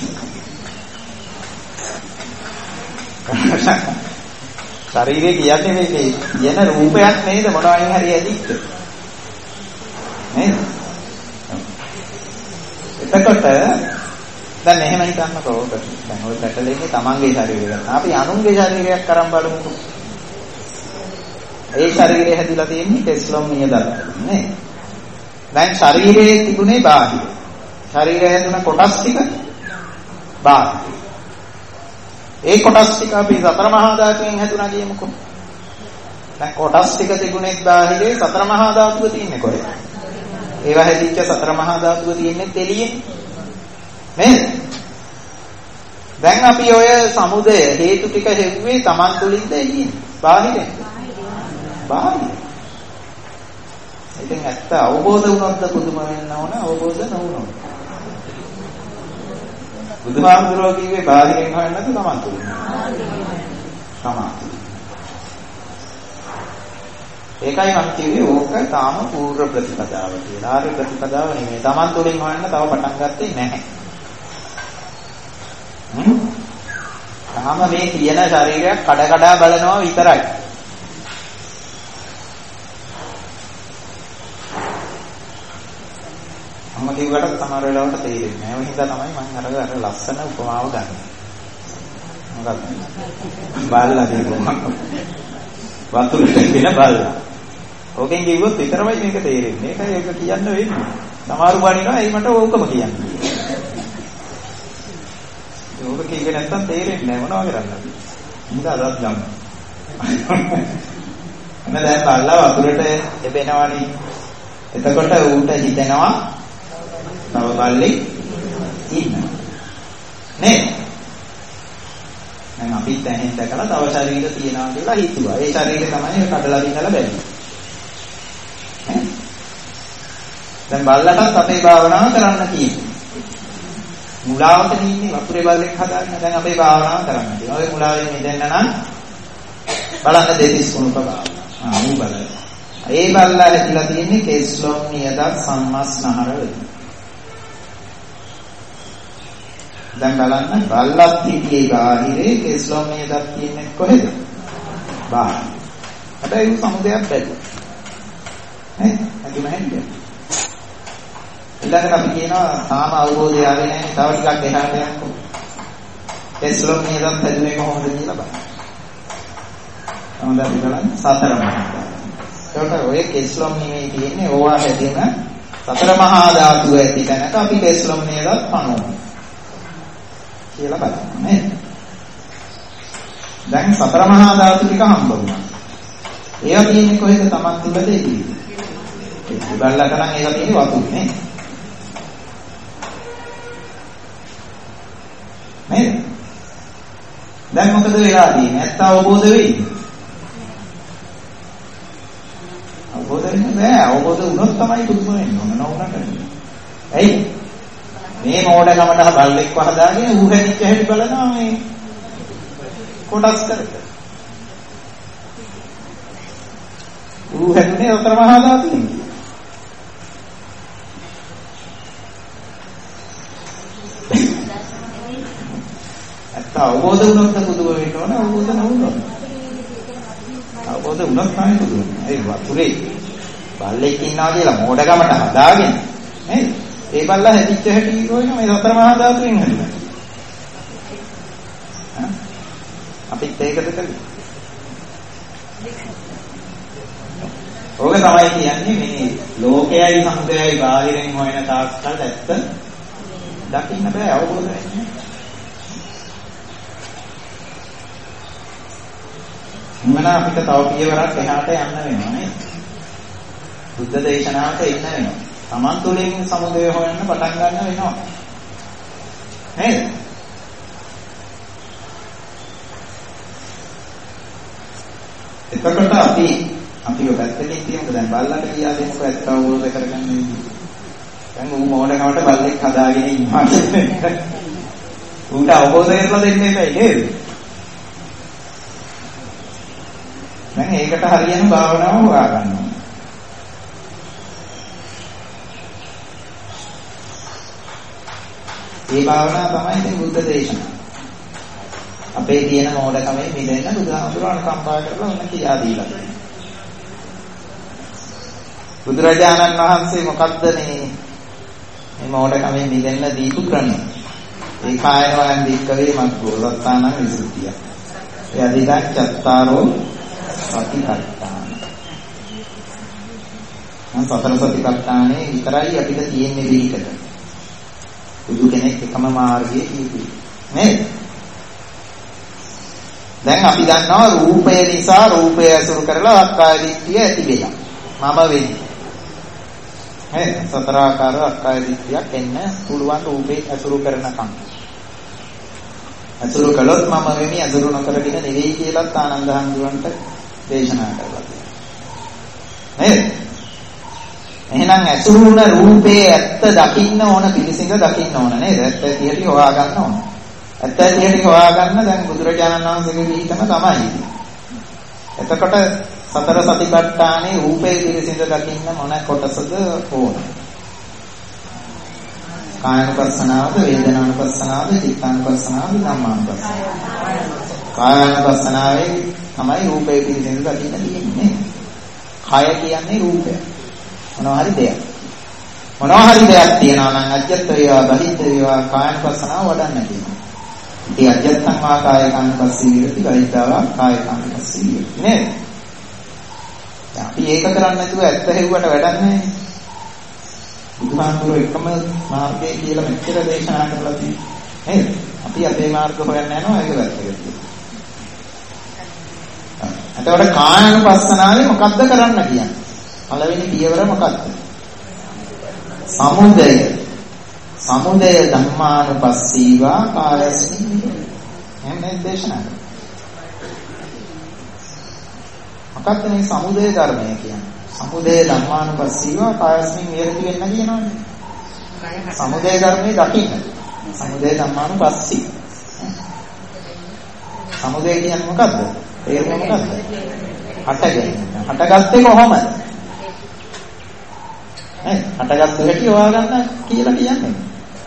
ශරීරය කියන්නේ මේකේ යන රූපයක් නේද මොනවායින් හරි ඇදිච්ච නේද? එතකොට දැන් එහෙම හිතන්නකෝ දැන් ඔය පැටලෙන්නේ තමන්ගේ ශරීරය ගන්න. අපි අනුන්ගේ ශරීරයක් අරන් බලමුකෝ. ඒ ශරීරය හැදිලා තියෙන්නේ කෙස්ලොම් නියදත් නේ. දැන් ශරීරයේ තිබුණේ බාහිර. ශරීරය හැදුන කොටස් ටික බාහිර. ඒ කොටස් ටික අපි සතර මහා ධාතුවෙන් හැදුනා කියමුකෝ. දැන් කොටස් ටික තිබුණේ බාහිරේ සතර මහා ධාතුව තියෙන්නේ කොහෙද? ඒවා හැදිච්ච සතර මහා ධාතුව තියෙන්නේ එළියේ. නේද? දැන් අපි ඔය සමුදය හේතු ටික හෙව්වේ Taman තුලින්ද එළියේ? බාහිරෙන්. බාහිර. ඉතින් ඇත්ත අවබෝධ වුණොත් පුදුම වෙන්න ඕන අවබෝධ නොවුනොත්. බුදුහාමුදුරුවෝ කිව්වේ බාහිරින් හොයන්නද තමන් තුලින්? තමන් තුලින්. ඒකයි මම කිව්වේ ඕක තාම පූර්ව ප්‍රතිපදාව කියලා. ආර්ය ප්‍රතිපදාව නෙමෙයි. තමන් තුලින් හොයන්න තව පටන් ගත්තේ නැහැ. තාම මේ කියන ශරීරයක් කඩ කඩ බලනවා විතරයි. මම කිව්වට සමහර වෙලාවට තේරෙන්නේ නැහැ. ඒ හින්දා තමයි මම අර ලස්සන උපමාව ගන්න. මොකක්ද? බල්ලා කියනවා. වතුරට දෙන බල්ලා. ඕකෙන් කිව්වොත් විතරමයි මේක තේරෙන්නේ. ඒකයි ඒක කියන්න වෙන්නේ. සමහර වණිනවා ඒ මට ඕකම කියන්නේ. ඕක කිව්වේ නැත්තම් තේරෙන්නේ නැහැ මොනවා කරන්නද? ඉතින් අදත් ගන්න. මම දැන් බල්ලා වතුරට එබෙනවනේ. එතකොට ඌට හිතෙනවා තව බල්ලෙක් ඉන්නවා නේද? දැන් අපි දැනෙන් දැකලා තව ශරීර තියනවා කියලා හිතුවා. ඒ ශරීරය තමයි කඩලා දිනලා බැලුවේ. දැන් බල්ලටත් අපේ භාවනාව කරන්න තියෙනවා. මුලාවට ඉන්නේ වතුරේ බල්ලෙක් හදාගන්න. දැන් අපේ භාවනාව කරන්න තියෙනවා. ඔය මුලාවෙන් මිදෙන්න නම් බලන්න දෙතිස් කුණුක භාවනාව. ඌ බලන්න. ඒ බල්ලා හැදිලා තියෙන්නේ කෙස්ලොම් නියදත් සම්මස්නහර වෙයි. දැන් බලන්න බල්ලත් හිටියේ බාහිරේ කෙස්ලොම් නියදත් තියෙන්නේ කොහෙද? බාහිර. හැබැයි උන් සමුදයක් බැලුවා. නේ? හදිම හැන්නේ. ඊළඟට අපි කියනවා තාම අවබෝධය ආවේ නැහැ. තව ටිකක් එහාට යන්නකෝ. කෙස්ලොම් නියදත් හැදුනේ කොහොමද කියලා බලන්න. තමයි අපි බලන්නේ සතර මහා. ඒකට ඔය කෙස්ලොම් නෙමෙයි තියෙන්නේ ඕවා හැදෙන සතර මහා ධාතුව ඇති තැනක අපි කෙස්ලොම් නේද පනවමු කියලා බලන්න නේද? දැන් සතර මහා ධාතු ටික හම්බ වුණා. ඒවා තියෙන්නේ කොහෙද? Taman තුලද එළියේ. බලලා කරන් ඒවා තියෙන්නේ වතුනේ නේද? දැන් මොකද වෙලා තියෙන්නේ? ඇත්ත අවබෝධ වෙයි. අවබෝධ වෙන්නේ නැහැ. අවබෝධ වුණොත් තමයි පුදුම වෙන්නේ. නොවුනට. ඇයි? මේ මෝඩකමට බල්ලෙක්ව හදාගෙන ඌ හැදිච්ච හැටි බලනවා මේ කොටස් කරලා. ඌ හැදුනේ උතර මහා ධාතුන්. ඇත්ත අවබෝධ වුණොත් පුදුම වෙන්න ඕන. අවබෝධ නොවුනොත් අවබෝධ වුණත් තමයි පුදුම. ඒ වතුරේ බල්ලෙක් ඉන්නවා කියලා මෝඩකමට හදාගෙන නේද? ඒ බල්ලා හැදිච්ච හැටි කොයින මේ සතර මහා ධාතුන් හැදුනා. අපිත් ඒකද කළේ. ඕක තමයි කියන්නේ මේ ලෝකයයි සමුදයයි බාහිරින් හොයන තාක්කල් ඇත්ත දකින්න බෑ අවබෝධ වෙන්නේ. මොන අපිට තව පියවරක් එහාට යන්න වෙනවා නේද? බුද්ධ දේශනාවට එන්න වෙනවා. Taman තුලින් සමුදය හොයන්න පටන් ගන්න වෙනවා. නේද? එතකොට අපි ඔය පැත්තකින් තියමුකෝ දැන් බල්ලට කියා දෙමුකෝ ඇත්ත අවබෝධ කරගන්න ඉන්නේ. දැන් ඌ මොඩකමට බල්ලෙක් හදාගෙන ඉන්නවා කියන්නේ. ඌට අවබෝධ කරලා දෙන්න එපා නේද? දැන් ඒකට හරියන භාවනාව හොයාගන්න ඕනේ. මේ භාවනාව තමයි ඉතින් බුද්ධ දේශනාව. අපේ තියෙන මොඩකමේ මිදෙන්න බුදුහාමුදුරුවෝ අනුකම්පා කරලා ඔන්න කියා දීලා තියෙනවා. බුදුරජාණන් වහන්සේ මොකද්ද මේ මොඩකමේ මිදෙන්න දීපු ක්‍රමය? ඒ කායනවයන් දීක්කවේ මග්ගෝලත්තානං විසුද්ධිය. ඒ අදිදා චත්තාරෝ සතිපට්ඨාන. සතර සතිපට්ඨානේ විතරයි අපිට තියෙන්නේ දීකට. බුදු කෙනෙක් එකම මාර්ගයේ කියුවේ නේද? දැන් අපි දන්නවා රූපය නිසා රූපය අසුරු කරලා අක්කාය දිට්ඨිය ඇති වෙලා. මම වෙන්නේ. හේ සතර ආකාර අක්කාය දිට්ඨියක් එන්න පුළුවන් රූපේ අසුරු කරනකම්. අසුරු කළොත් මම වෙමි අසුරු නොකරගෙන නෙවෙයි කියලාත් ආනන්ද හඳුරන්ට දේශනා කරලා තියෙනවා. නේද? එහෙනම් අසුරු වුණ රූපේ ඇත්ත දකින්න ඕන පිළිසිඟ දකින්න ඕන නේද? ඇත්ත ඇති හොයා ගන්න ඕන. ඇත්ත ඇති හොයාගන්න දැන් බුදුරජාණන් වහන්සේගේ විහිතම තමයි. එතකොට සතර සතිපට්ඨානේ රූපේ පිළිසිඳ දකින්න මොන කොටසද ඕන? කායනුපස්සනාවද, වේදනානුපස්සනාවද, චිත්තානුපස්සනාවද, ධම්මානුපස්සනාවද? කායනුපස්සනාවේ තමයි රූපේ පිළිසිඳ දකින්න තියෙන්නේ. කය කියන්නේ රූපය. මොනවා හරි දෙයක්. මොනවා හරි දෙයක් තියනවා නම් අජ්ජත් වේවා, බහිද්ද වේවා කායනුපස්සනාව වඩන්න කියනවා. ඒ අජත්තං වා කායකං පස්සී විරති බහිද්ධා කායකං පස්සී විරති නේද? අපි ඒක කරන්නේ නැතුව ඇත්ත හෙව්වට වැඩක් නැහැ. බුදුහාමුදුරුවෝ එකම මාර්ගය කියලා මෙච්චර දේශනා කරලා තියෙනවා නේද? අපි අපේ මාර්ග හොයන්න යනවා ඒක වැරදිද? එතකොට කායනුපස්සනාවේ මොකද්ද කරන්න කියන්නේ? පළවෙනි පියවර මොකද්ද? සමුදය. සමුදය ධම්මානුපස්සීවා කායස්මින් එහෙම දේශනා කරනවා. මොකක්ද මේ සමුදය ධර්මය කියන්නේ? සමුදය ධම්මානුපස්සීවා කායස්මින් විහෙරති වෙන්න කියනවනේ. සමුදය ධර්මයේ දකින්න. සමුදය ධම්මානුපස්සී. සමුදය කියන්නේ මොකද්ද? තේරුම මොකද්ද? හටගන්න. හටගත්තේ කොහොමද? හටගත්ත හැටි හොයාගන්න කියලා කියන්නේ.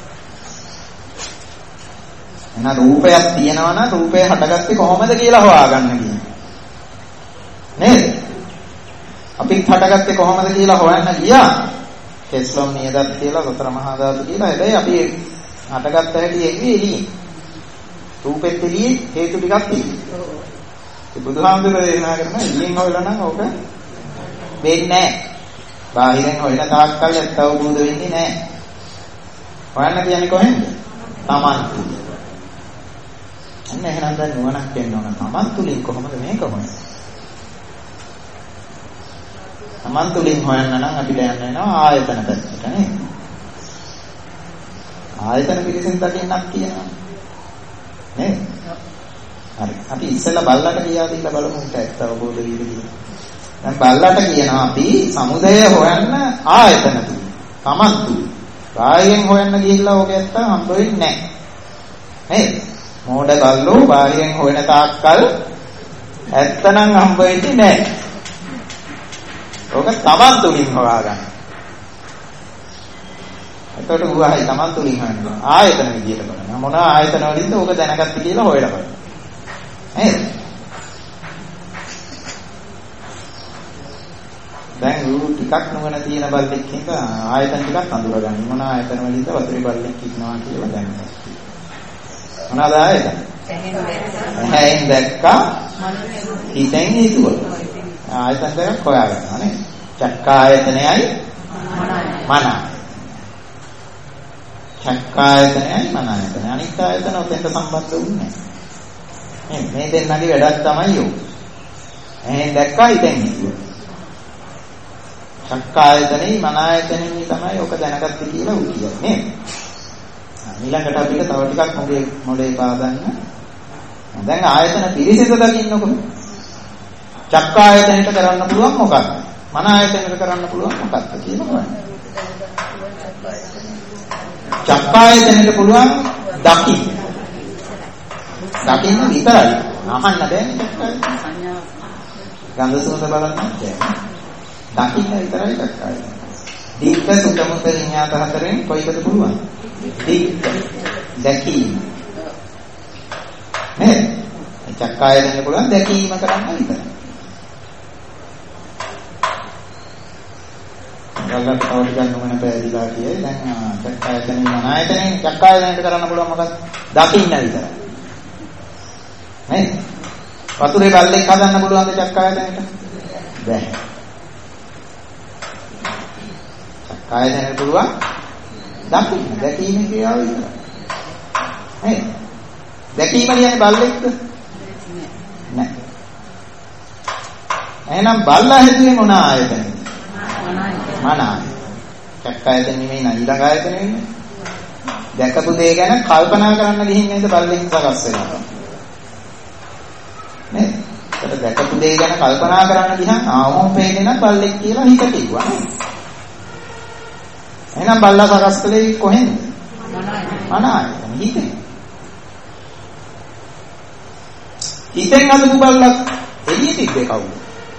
එහෙනම් රූපයක් තියෙනවා නම් රූපය හටගත්තේ කොහොමද කියලා හොයාගන්න කියන්නේ. නේද? අපිත් හටගත්තේ කොහොමද කියලා හොයන්න ගියා. කෙස්ලොම් නියදත් කියලා සතර මහා ධාතු කියලා. හැබැයි අපි හටගත්ත හැටි එන්නේ එළියේ. රූපෙත් එළියේ හේතු ටිකක් තියෙනවා. ඒ බුදුහාමුදුරුවෝ දේශනා කරන එළියෙන් හොයලා නම් ඕක වෙන්නේ නැහැ. බාහිරෙන් හොයන තාක්කල් ඇත්ත අවබෝධ වෙන්නේ නැහැ. හොයන්න කියන්නේ කොහෙන්ද? Taman තුලින්. අන්න එහෙනම් දැන් නුවණක් වෙන්න ඕන. Taman තුලින් කොහොමද මේක හොයන්නේ? Taman තුලින් හොයන්න නම් අපිට යන්න වෙනවා ආයතන පැත්තට නේද? ආයතන පිළිසින් දකින්නක් කියනවා. නේද? හරි. අපි ඉස්සෙල්ලා බල්ලට කියා දීලා බලමු උන්ට ඇත්ත අවබෝධ වෙයිද කියලා. දැන් බල්ලට කියනවා අපි සමුදය හොයන්න ආයතන තුල. Taman තුල. බාහිරෙන් හොයන්න ගිහිල්ලා ඕක ඇත්ත හම්බ වෙන්නේ නැහැ. නේද? මෝඩ බල්ලෝ බාහිරෙන් හොයන තාක්කල් ඇත්තනම් හම්බ වෙන්නේ නැහැ. ඕක Taman තුලින් හොයාගන්න. එතකොට ඌයි Taman තුලින් හොයන්න. ආයතන විදියට බලන්න. මොන ආයතන වලින්ද ඕක දැනගත්තේ කියලා හොයලා බලන්න. නේද? දැන් ඌ ටිකක් නුවණ තියෙන බල්ලෙක් හින්දා ආයතන ටිකක් අඳුරගන්න. මොන ආයතන වලින්ද වතුරේ බල්ලෙක් ඉන්නවා කියලා දැනගන්න. මොනවාද ආයතන? ඇහෙන් දැක්කා හිතෙන් හිතුවා. ආයතන දෙකක් හොයාගන්නවා නේ. චක්කායතනයයි මන. චක්කායතනයයි මන ආයතන. අනිත් ආයතන ඔතෙන්ට සම්බන්ධ වෙන්නේ නැහැ. මේ දෙන්නගේ වැඩක් තමයි යෝ. ඇහෙන් දැක්කා හිතෙන් හිතුවා. චක්කායතනෙයි මන ආයතනෙයි තමයි ඔක දැනගත්තේ කියලා උ කියන්නේ. ඊළඟට අපිට තව ටිකක් මොලේ පාදන්න. දැන් ආයතන පිරිසිදු දකින්නකො. චක්කායතනෙට කරන්න පුළුවන් මොකක්ද? මන ආයතනෙට කරන්න පුළුවන් මොකක්ද කියලා බලන්න. චක්කායතනෙට පුළුවන් දකින්න. දකින්න විතරයි. අහන්න බෑනේ චක්කායතන. ගන්ධ සුවඳ බලන්න බෑ. දකින්න විතරයි චක්කායතන. දීප්ත සුතමුත විඤ්ඤාත හතරෙන් කොයිකද පුළුවන්? දීප්ත දැකීම. නේද? චක්කායතනෙට පුළුවන් දැකීම කරන්න විතරයි. ගල්ලක් තව ටිකක් නුමන පැහැදිලා කියයි. දැන් චක්කායතනෙ මනායතනෙ චක්කායතනෙට කරන්න පුළුවන් මොකක්ද? දකින්න විතරයි. නේද? වතුරේ බල්ලෙක් හදන්න පුළුවන්ද චක්කායතනෙට? බැහැ. චක්කායතනෙට පුළුවන් දකින්න. දැකීමේ ක්‍රියාව විතරයි. නේද? දැකීම කියන්නේ බල්ලෙක්ද? නෑ. එහෙනම් බල්ලා හැදුවේ මොන ආයතනෙද? මන ආයතන. චක්කායතන නෙමෙයි ඊළඟ ආයතන වෙන්නේ. දැකපු දේ ගැන කල්පනා කරන්න ගිහින් නේද බල්ලෙක් සකස් වෙනවා. නේද? ඒකට දැකපු දේ ගැන කල්පනා කරන්න ගියහම ආවම පේන්නේ බල්ලෙක් කියලා හිත කිව්වා නේද? එහෙනම් බල්ලා සකස් කළේ කොහෙන්ද? මන ආයතන. හිතෙන්. හිතෙන් හදපු බල්ලක් එළියේ තිබ්බේ කවුද?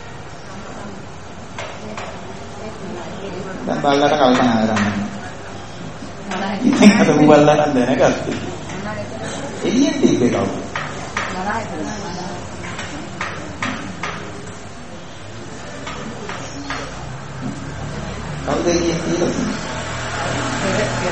දැන් බල්ලට කල්පනා කරන්න. ඉතින් අද බල්ලා නම් දැනගත්තේ. එළියෙන් තිබ්බේ කවුද? කවුද එළියෙන් තියලා? පෙර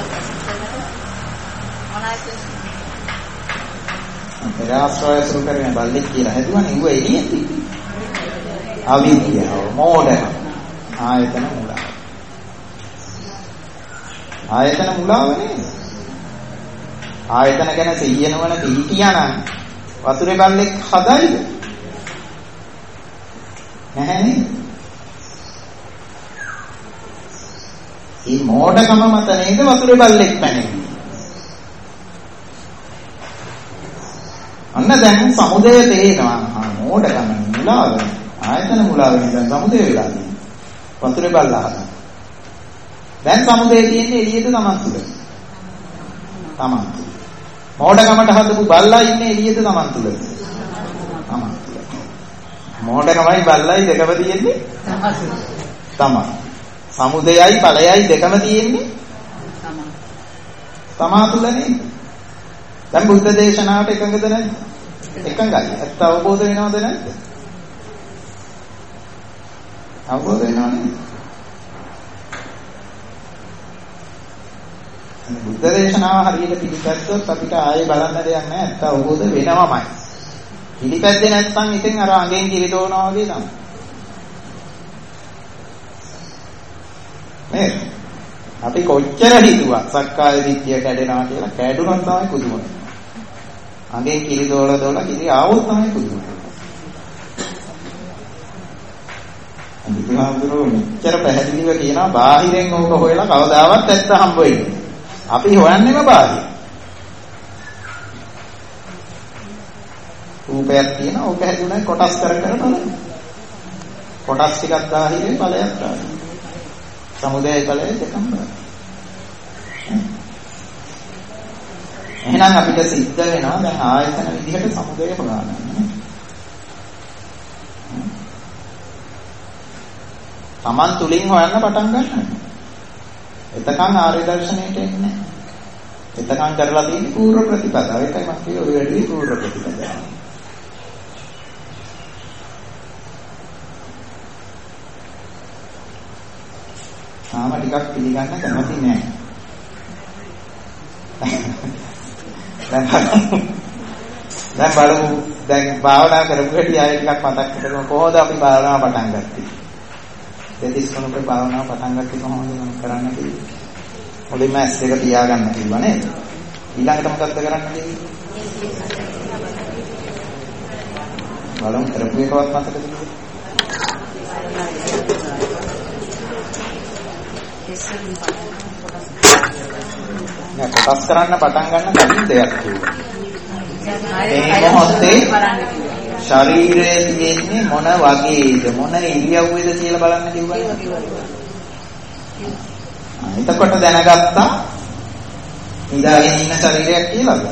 ආශ්‍රය සුරු කරගෙන බල්ලෙක් කියලා හැදුවනේ ඌ එළියෙන් තිබ්බේ. අවිද්‍යාව, මෝඩකම, ආයතන මුල. ආයතන මුලාව නේද? ආයතන ගැන සිහියනවන පිළිකියානම් වතුරේ බල්ලෙක් හදයිද? නැහැ නේද? මේ මෝඩකම මත නේද වතුරේ බල්ලෙක් පැනෙන්නේ? අන්න දැන් සමුදය තේනවා. මෝඩකම මුලාව. ආයතන මුලාව නේද සමුදය වෙලා තියෙන්නේ. වතුරේ බල්ලා හදන. දැන් සමුදේ තියෙන්නේ එළියේද තමන් තුල? තමන් තුල. මෝඩකමට හදපු බල්ලා ඉන්නේ එළියේද තමන් තුල? තමන් තුල. මෝඩකමයි බල්ලයි දෙකම තියෙන්නේ තමන් තුල. තමන්. සමුදයයි ඵලයයි දෙකම තියෙන්නේ තමන්. තමා තුල නේද? දැන් බුද්ධ දේශනාවට එකඟද නැද්ද? එකඟයි. ඇත්ත අවබෝධ වෙනවද නැද්ද? අවබෝධ වෙනව නේද? බුද්ධ දේශනාව හරියට පිළිපැද්දොත් අපිට ආයේ බලන්න දෙයක් නැහැ. ඇත්ත අවබෝධ වෙනවමයි. පිළිපැද්දේ නැත්නම් ඉතින් අර අඟෙන් කිරි දෝනවා වගේ තමයි. නේද? අපි කොච්චර හිතුවා සක්කාය දිට්ඨිය කැඩෙනවා කියලා කැඩුනොත් තමයි පුදුම. අඟෙන් කිරි දෝලා කිරි ආවොත් තමයි පුදුම. අනිත්‍යවඳුරෝ මෙච්චර පැහැදිලිව කියනවා බාහිරෙන් ඕක හොයලා කවදාවත් ඇත්ත හම්බ වෙන්නේ. අපි හොයන්නේම බාහිර. රූපයක් තියෙනවා ඕක හැදුණා කොටස් කර බලන්න. කොටස් ටිකක් බාහිරේ ඵලයක් ගන්න. සමුදය ඵලය දෙකම බලන්න. එහෙනම් අපිට සිද්ධ වෙනවා දැන් ආයතන විදිහට සමුදය හොයාගන්න. තමන් තුලින් හොයන්න පටන් ගන්නවා. එතකන් ආර්ය දර්ශනයට එන්නේ නැහැ. එතකන් කරලා තියෙන්නේ පූර්ව ප්‍රතිපදාව. ඒකයි මම කියේ ඔය වැඩි පූර්ව ප්‍රතිපදාව. තාම ටිකක් පිළිගන්න කැමති නැහැ. දැන් බලමු දැන් භාවනා කරපු හැටි ආයෙ ටිකක් මතක් කරගමු. කොහොමද අපි භාවනාව පටන් ගත්තේ? දෙතිස් කනුපේ භාවනාව පටන් ගත්තේ කොහොමද මම කරන්න කිව්වේ? මුලින්ම ඇස් දෙක පියාගන්න කිව්වා නේද? ඊළඟට මොකක්ද කරන්න කිව්වේ? බලමු කරපු එකවත් මතකද කියලා? කොටස් කරන්න පටන් ගන්න කලින් දෙයක් කිව්වා. මේ මොහොතේ ශරීරයේ තියෙන්නේ මොන වගේද මොන ඉරියව්වේද කියලා බලන්න කිව්වා. එතකොට දැනගත්තා ඉඳගෙන ඉන්න ශරීරයක් කියලාද?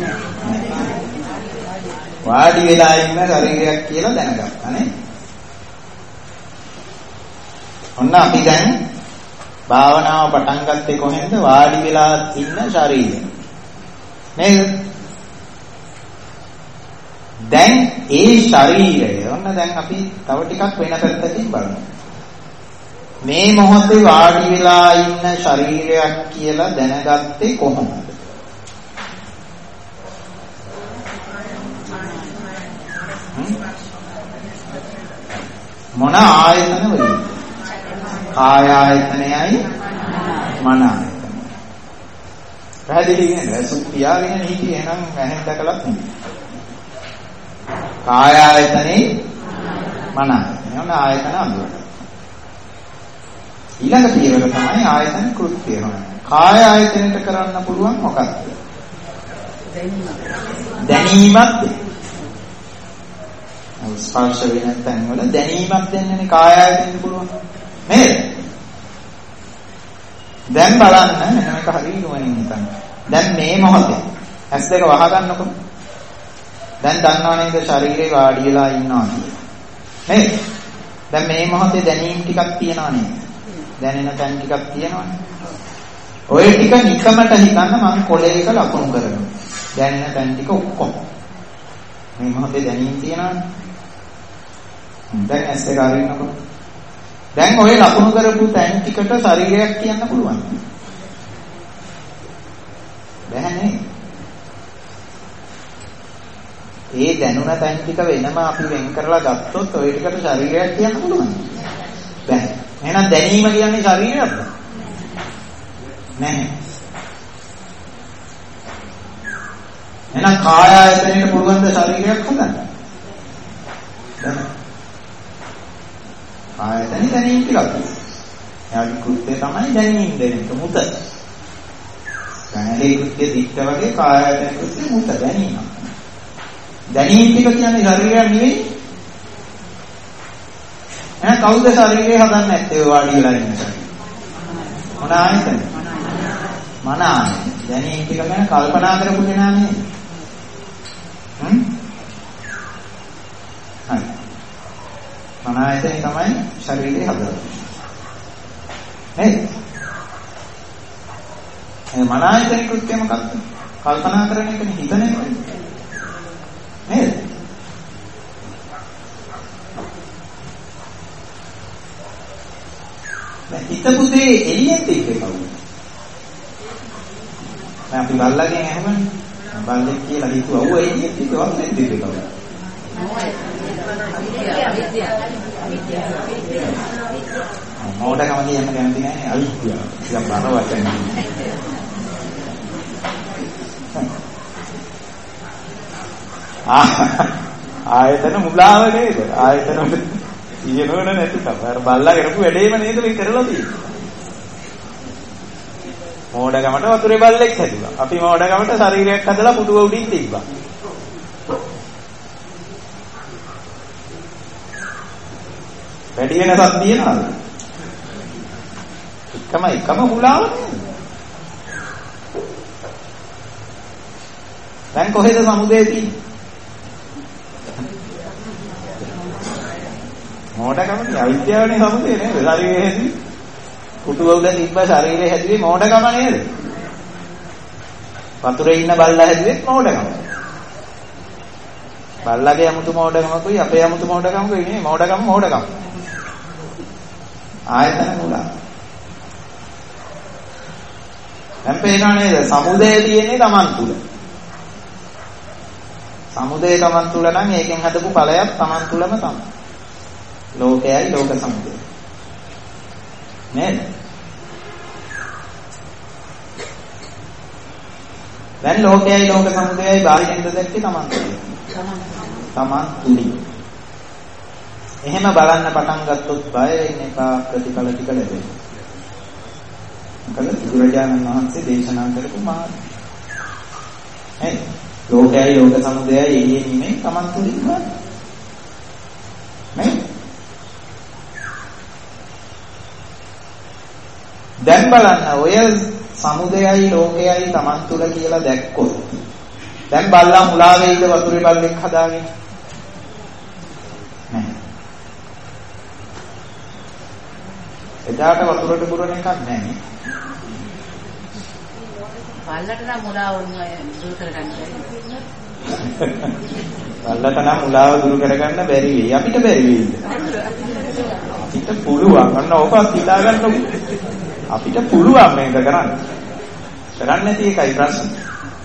වාඩි වෙලා ඉන්න ශරීරයක් කියලා දැනගත්තා නේ. ඔන්න අපි දැන් භාවනාව පටන් ගත්තේ කොහෙන්ද? වාඩි වෙලා ඉන්න ශරීරය. නේද? දැන් ඒ ශරීරය ඔන්න දැන් අපි තව ටිකක් වෙන පැත්තකින් බලමු. මේ මොහොතේ වාඩි වෙලා ඉන්න ශරීරයක් කියලා දැනගත්තේ කොහොමද? මොන ආයතන වලින්? කාය ආයතනයයි මන ආයතනය. පැහැදිලි නේද? සුප්පියාගෙන හිටි එහෙනම් ඇහෙන් දැකලත් නෙමෙයි. කාය ආයතනේ මන ආයතනය. ඔන්න ආයතන අඳුරට. ඊළඟ පියවර තමයි ආයතන කෘත්‍යය. කාය ආයතනයට කරන්න පුළුවන් මොකක්ද? දැනීමක්. ස්පර්ශ වෙන තැන් වල දැනීමක් දෙන්නනේ කාය ආයතනෙට පුළුවන්. නේද? දැන් බලන්න මෙන්න මේක හරිය නුවණින් හිතන්න. දැන් මේ මොහොතේ ඇස් දෙක වහ ගන්නකො. දැන් දන්නව නේද ශරීරේ වාඩි වෙලා ඉන්නවා කියලා. නේද? දැන් මේ මොහොතේ දැනීම් ටිකක් තියනවා නේද? දැනෙන තැන් ටිකක් තියෙනවනේ. ඔය ටික නිකමට හිතන්න මම කොලේක ලකුණු කරනවා. දැනෙන තැන් ටික ඔක්කොම. මේ මොහොතේ දැනීම් තියෙනවනේ. දැන් ඇස් දෙක අරින්නකො. දැන් ඔය ලකුණු කරපු තැන් ටිකට ශරීරයක් කියන්න පුළුවන්. බැහැ නේ. ඒ දැනුණ තැන් ටික වෙනම අපි වෙන් කරලා ගත්තොත් ඔය ටිකට ශරීරයක් කියන්න පුළුවන්. බැහැ. එහෙනම් දැනීම කියන්නේ ශරීරයක්ද? නැහැ. එහෙනම් කාය ආයතනයේ පුළුවන් ද ශරීරයක් හදන්න? බැහැ. ආයතන දැනීම ටිකක්. යාගේ කෘත්‍යය තමයි දැනීම දෙන එක මුත. දැනලේ කෘත්‍ය දික්ක වගේ කාය ආයතන කෘත්‍ය මුත දැනීම. දැනීම ටික කියන්නේ ශරීරය නෙවෙයි. එහෙනම් කවුද ශරීරය හදන්නේ නැත්තේ වාඩි වෙලා ඉන්න ශරීරය? මොන ආයතන? මන ආයතන. දැනීම ටික ගැන කල්පනා කරපු කෙනා නෙවෙයි. හරි. මන ආයතනේ තමයි ශරීරය හදන්නේ. නේද? ඒ මන ආයතනේ කෘත්‍ය මොකක්ද? කල්පනා කරන එකනේ හිතන එක. නේද? දැන් හිතපු දේ එළියට ඉන්නේ කවුද? දැන් අපි බල්ලාගෙන් අහමනේ. බල්ලෙක් කියලා හිතුවා ඌ එළියට ඉන්නේ නැද්ද කවුද? මොඩකම කියන්න කැමති නැහැ අවිද්‍යාව. ටිකක් බර වචන. ආයතන මුලාව නේද? ආයතන කියනවන නැතිකම. අර බල්ලා කරපු වැඩේම නේද මේ කරලා තියෙන්නේ. මොඩකමට වතුරේ බල්ලෙක් හැදුවා. අපි මොඩකමට ශරීරයක් හදලා පුටුව උඩින් තිබ්බා. වැඩි වෙනසක් තියනවාද? එකම මුලාව නේද? දැන් කොහෙද සමුදේ තියෙන්නේ? මොඩකමනේ අවිද්‍යාවනේ සමුදේ නේද? ශරීරය හැදුවේ. කුටුව උඩ තිබ්බ ශරීරය හැදුවේ මොඩකම නේද? වතුරේ ඉන්න බල්ලා හැදුවෙත් මොඩකම. බල්ලාගේ 아무තු මොඩකමකුයි අපේ 아무තු මොඩකමකුයි නේ මොඩකම. ආයතන මුලා. දැන් පේනවා නේද? සමුදය තියෙන්නේ Taman තුල. සමුදය Taman තුල නම් ඒකෙන් හදපු ඵලයක් Taman තුලම තමයි. ලෝකයයි ලෝක සමුදය. නේද? දැන් ලෝකයයි ලෝක සමුදයයි බාහිරින්ද දැක්කේ Taman තුල. Taman තුලින්. එහෙම බලන්න පටන් ගත්තොත් බය වෙන්න එපා ප්‍රතිඵල ටික ලැබෙනවා. මොකද බුදුරජාණන් වහන්සේ දේශනා කරපු මාර්ගය. හරි. ලෝකයයි ලෝක සමුදයයි එළියෙන් ඉන්නේ Taman තුලින් බලන්න. නේ? දැන් බලන්න ඔය සමුදයයි ලෝකයයි Taman තුල කියලා දැක්කොත් දැන් බල්ලා මුලා වෙයිද වතුරේ බල්ලෙක් හදාගෙන? නැහැ. එදාට වතුරට පුරන එකක් නැහැ. බල්ලට නම් මුලාව දුරු කරගන්න බැරි. බල්ලට නම් මුලාව දුරු කරගන්න බැරි වෙයි. අපිට බැරි වෙයිද? අපිට පුළුවන්. අන්න ඕකත් හිතා ගන්නකො. අපිට පුළුවන් මේක කරන්න. කරන්නේ නැති එකයි ප්‍රශ්නේ.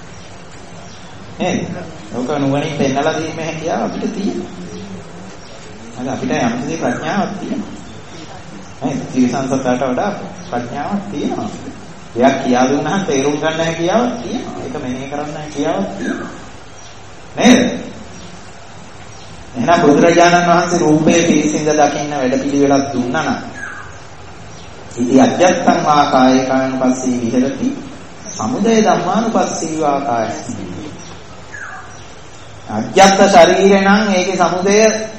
නේද? ඕක නුවණින් පෙන්නලා දීමේ හැකියාව අපිට තියෙනවා. අද අපිට යම්කිසි ප්‍රඥාවක් තියෙනවා. නේද? තිරසං සතට වඩා ප්‍රඥාවක් තියෙනවා. එයා කියා දුන්නාම තේරුම් ගන්න හැකියාවක් තියෙනවා. ඒක මෙහෙය කරන්න හැකියාවක් තියෙනවා. නේද? එහෙනම් බුදුරජාණන් වහන්සේ රූපේ පිරිසිඳ දකින්න වැඩපිළිවෙලක් දුන්නා නම් ඉති අජ්ජත්තං වා කායේ කායනුපස්සී විහෙරති සමුදය ධම්මානුපස්සී වා කායස්මි. අජ්ජත් ශරීරේ නම් ඒකේ සමුදය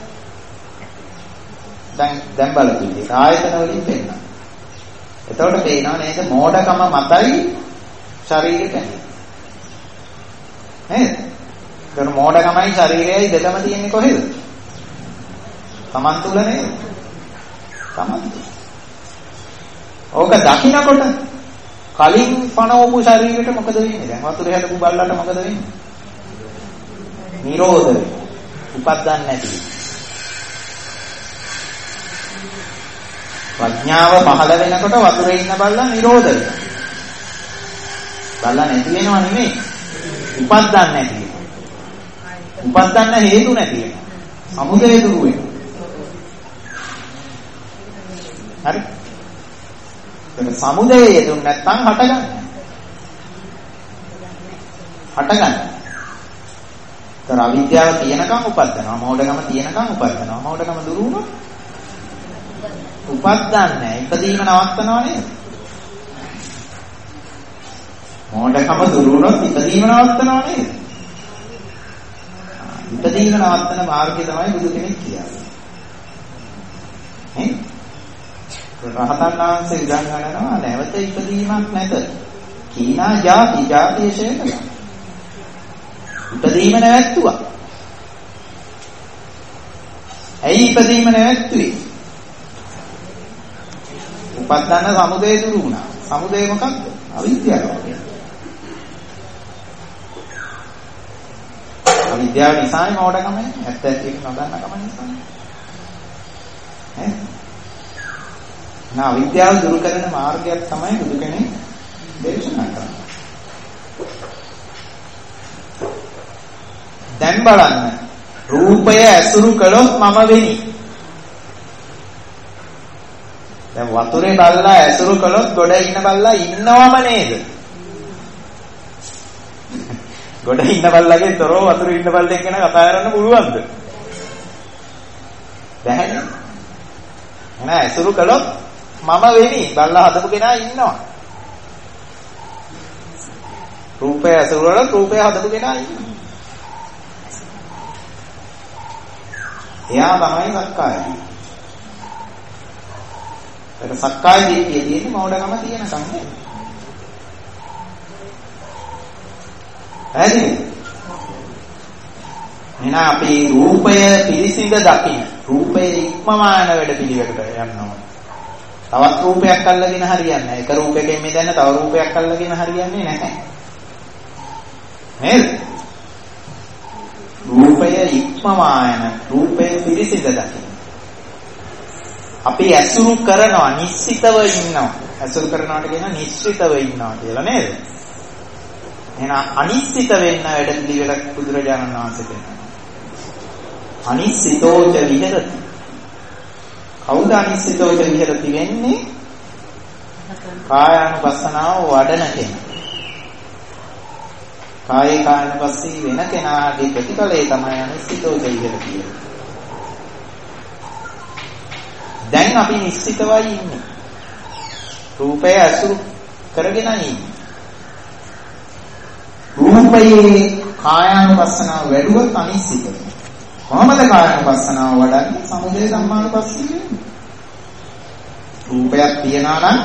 දැන් බලපිටි ආයතන වලින් පෙන්නන. එතකොට පේනවා නේද මෝඩකම මතයි ශරීරෙ කැණි. නේද? ඒතර මෝඩකමයි ශරීරයයි දෙකම තියෙන්නේ කොහෙද? Taman තුල නේද? Taman තුල. ඕක දකින්නකොට කලින් පණවපු ශරීරෙට මොකද වෙන්නේ? දැන් වතුරේ හැදපු බල්ලට මොකද වෙන්නේ? නිරෝධ වෙනවා. උපද්දන්නේ නැති. ප්‍රඥාව පහළ වෙනකොට වතුරේ ඉන්න බල්ලා නිරෝධ වෙනවා. බල්ලා නැති වෙනව නෙමෙයි. උපද්දන්නේ නැති වෙනවා. උපද්දන්න හේතු නැති වෙනවා. සමුදය දුරු වෙනවා. හරි? ඒක සමුදය යෙදුන් නැත්නම් හටගන්නේ. හටගන්නේ. ඒතර අවිද්‍යාව තියෙනකම් උපද්දනවා. මෝඩකම තියෙනකම් උපද්දනවා. මෝඩකම දුරු වුණොත් උපද්දන්නේ නැහැ. ඉපදීම නවත්තනවා නේද? මෝඩකම දුරු වුණොත් ඉපදීම නවත්තනවා නේද? ඉපදීම නවත්තන මාර්ගය තමයි බුදු කෙනෙක් කියන්නේ. නේ? රහතන් වහන්සේ ඉඳන් ගන්නවා නැවත ඉපදීමක් නැත. කීනා ಜಾතිය ශේකල. ඉපදීම නැවැත්තුවා. ඇයි ඉපදීම නැවැත්තුවේ? උපද්දන්න සමුදය දුරු වුණා. සමුදය මොකක්ද? අවිද්‍යාව. අවිද්‍යාව නිසානේ මෝඩකම එන්නේ. ඇත්ත ඇත්තට නොදන්නකම නිසානේ. ඈ? නා අවිද්‍යාව දුරු කරන මාර්ගයක් තමයි බුදු කෙනෙක් දේශනා කරන්නේ. දැන් බලන්න. රූපය ඇසුරු කළොත් මම වෙමි. දැන් වතුරේ බල්ලා ඇසුරු කළොත් ගොඩ ඉන්න බල්ලා ඉන්නවම නේද? ගොඩ ඉන්න බල්ලාගේ තොරව වතුරේ ඉන්න බල්ලෙක් ගැන කතා කරන්න පුළුවන්ද? බැහැ. එහෙනම් ඇසුරු කළොත් මම වෙමි. බල්ලා හදපු කෙනා ඉන්නවා. රූපය ඇසුරු කළොත් රූපය හදපු කෙනා ඉන්නවා. එයා තමයි සක්කාය. ඒක සක්කාය දිට්ඨිය තියෙන්නේ මෝඩකම තියෙනකම් නේ. හරි. එහෙනම් අපි රූපය පිරිසිඳ දකින්න. රූපය ඉක්මමාන වැඩ පිළිවෙලකට යනවා. තවත් රූපයක් අල්ලගෙන හරියන්නේ නැහැ. එක රූපයකින් මෙතන තව රූපයක් අල්ලගෙන හරියන්නේ නැහැ. නේද? රූපය ඉක්මමාන රූපය පිරිසිඳ දකින්න. අපි ඇසුරු කරනවා නිශ්චිතව ඉන්නවා. ඇසුරු කරනාට කියන නිශ්චිතව ඉන්නවා කියලා නේද? එහෙනම් අනිශ්චිත වෙන්න වැඩ පිළිවෙලක් බුදුරජාණන් වහන්සේ කියනවා. අනිශ්චිතෝච විහෙරති. කවුද අනිශ්චිතෝච විහෙරති වෙන්නේ? කායානුපස්සනාව වඩන කෙනා. කායේ කායනුපස්සී වෙන කෙනාගේ ප්‍රතිඵලය තමයි අනිශ්චිතෝච විහෙරති. දැන් අපි නිශ්චිතවයි ඉන්නේ. රූපය අසුරු කරගෙන ඉන්නේ. රූපයේ කායානුපස්සනාව වැඩුවොත් අනිශ්චිතයි. කොහොමද කායානුපස්සනාව වඩන්නේ? සමුදය ධම්මානුපස්සී වෙන්නේ. රූපයක් තියනවා නම්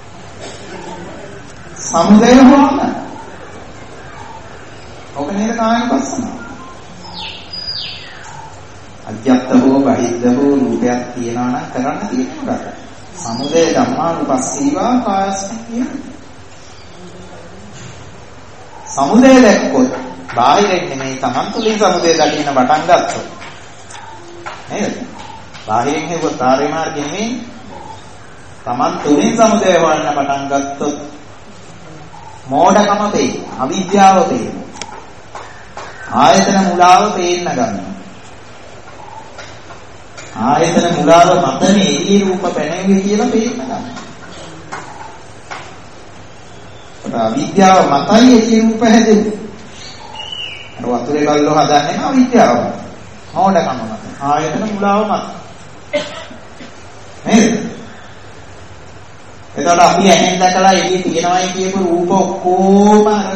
සමුදය හොයන්න. ඔක නේද කායානුපස්සනාව. අධ්‍යාත්මෝ බහිද්ධෝ රූපයක් තියනවා නම් කරන්න තියෙන උඩට. සමුදය ධම්මානුපස්සීවා කායස්මින් කියන්නේ. සමුදය දැක්කොත් බාහිරින් නෙමෙයි තමන් තුළින් සමුදය දකින්න පටන් ගත්තොත් නේද? බාහිරින් හෙව්වොත් ආර්ය මාර්ගෙ නෙමෙයි තමන් තුළින් සමුදය හොයන්න පටන් ගත්තොත් මෝඩකම පෙයි, අවිද්‍යාව පෙයි. ආයතන මුලාව පේන්න ගන්නවා. ආයතන මුලාව මතනේ එළියේ රූප පැනෙන්නේ කියලා පේන්න ගන්නවා. අවිද්‍යාව මතයි එළියේ රූප හැදෙන්නේ. අර වතුරේ බල්ලෝ හදන්නේ අවිද්‍යාව. මෝඩකම මත. ආයතන මුලාව මත. නේද? එතකොට අපි ඇහෙන් දැකලා එළියේ තියෙනවයි කියපු රූප ඔක්කොම අර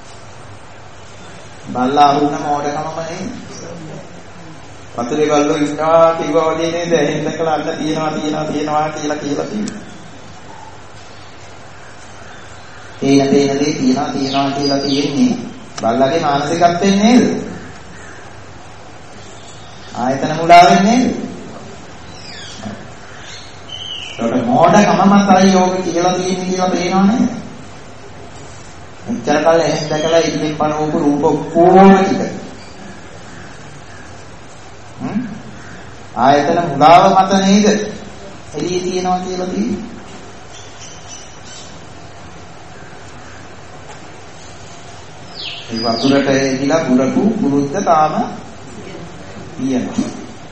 බල්ලා වුණ මෝඩකමම නෙමෙයි. වතුරේ බල්ලෝ ඉන්නවා කිව්වා වගේ නේද? ඇහෙන් දැකලා අන්න තියෙනවා කියලා තියෙනවා. තේන දේ තියනවා කියලා තියෙන්නේ බල්ලාගේ මානසිකත්වයෙන් නේද? ආයතන මුලාවෙන් නේද? ඒකට මෝඩකම මතයි යෝග කියලා තියෙන්නේ කියලා පේනවා නේද? මෙච්චර කල් එහෙන් දැකලා ඉතින් පනවපු රූප කොහොම ටික. ආයතන මුලාව මත නේද? එළියේ තියෙනවා කියලා තියෙන්නේ. ඒ වතුරට එදිලා පුරපු පුරුද්ද තාම තියෙනවා.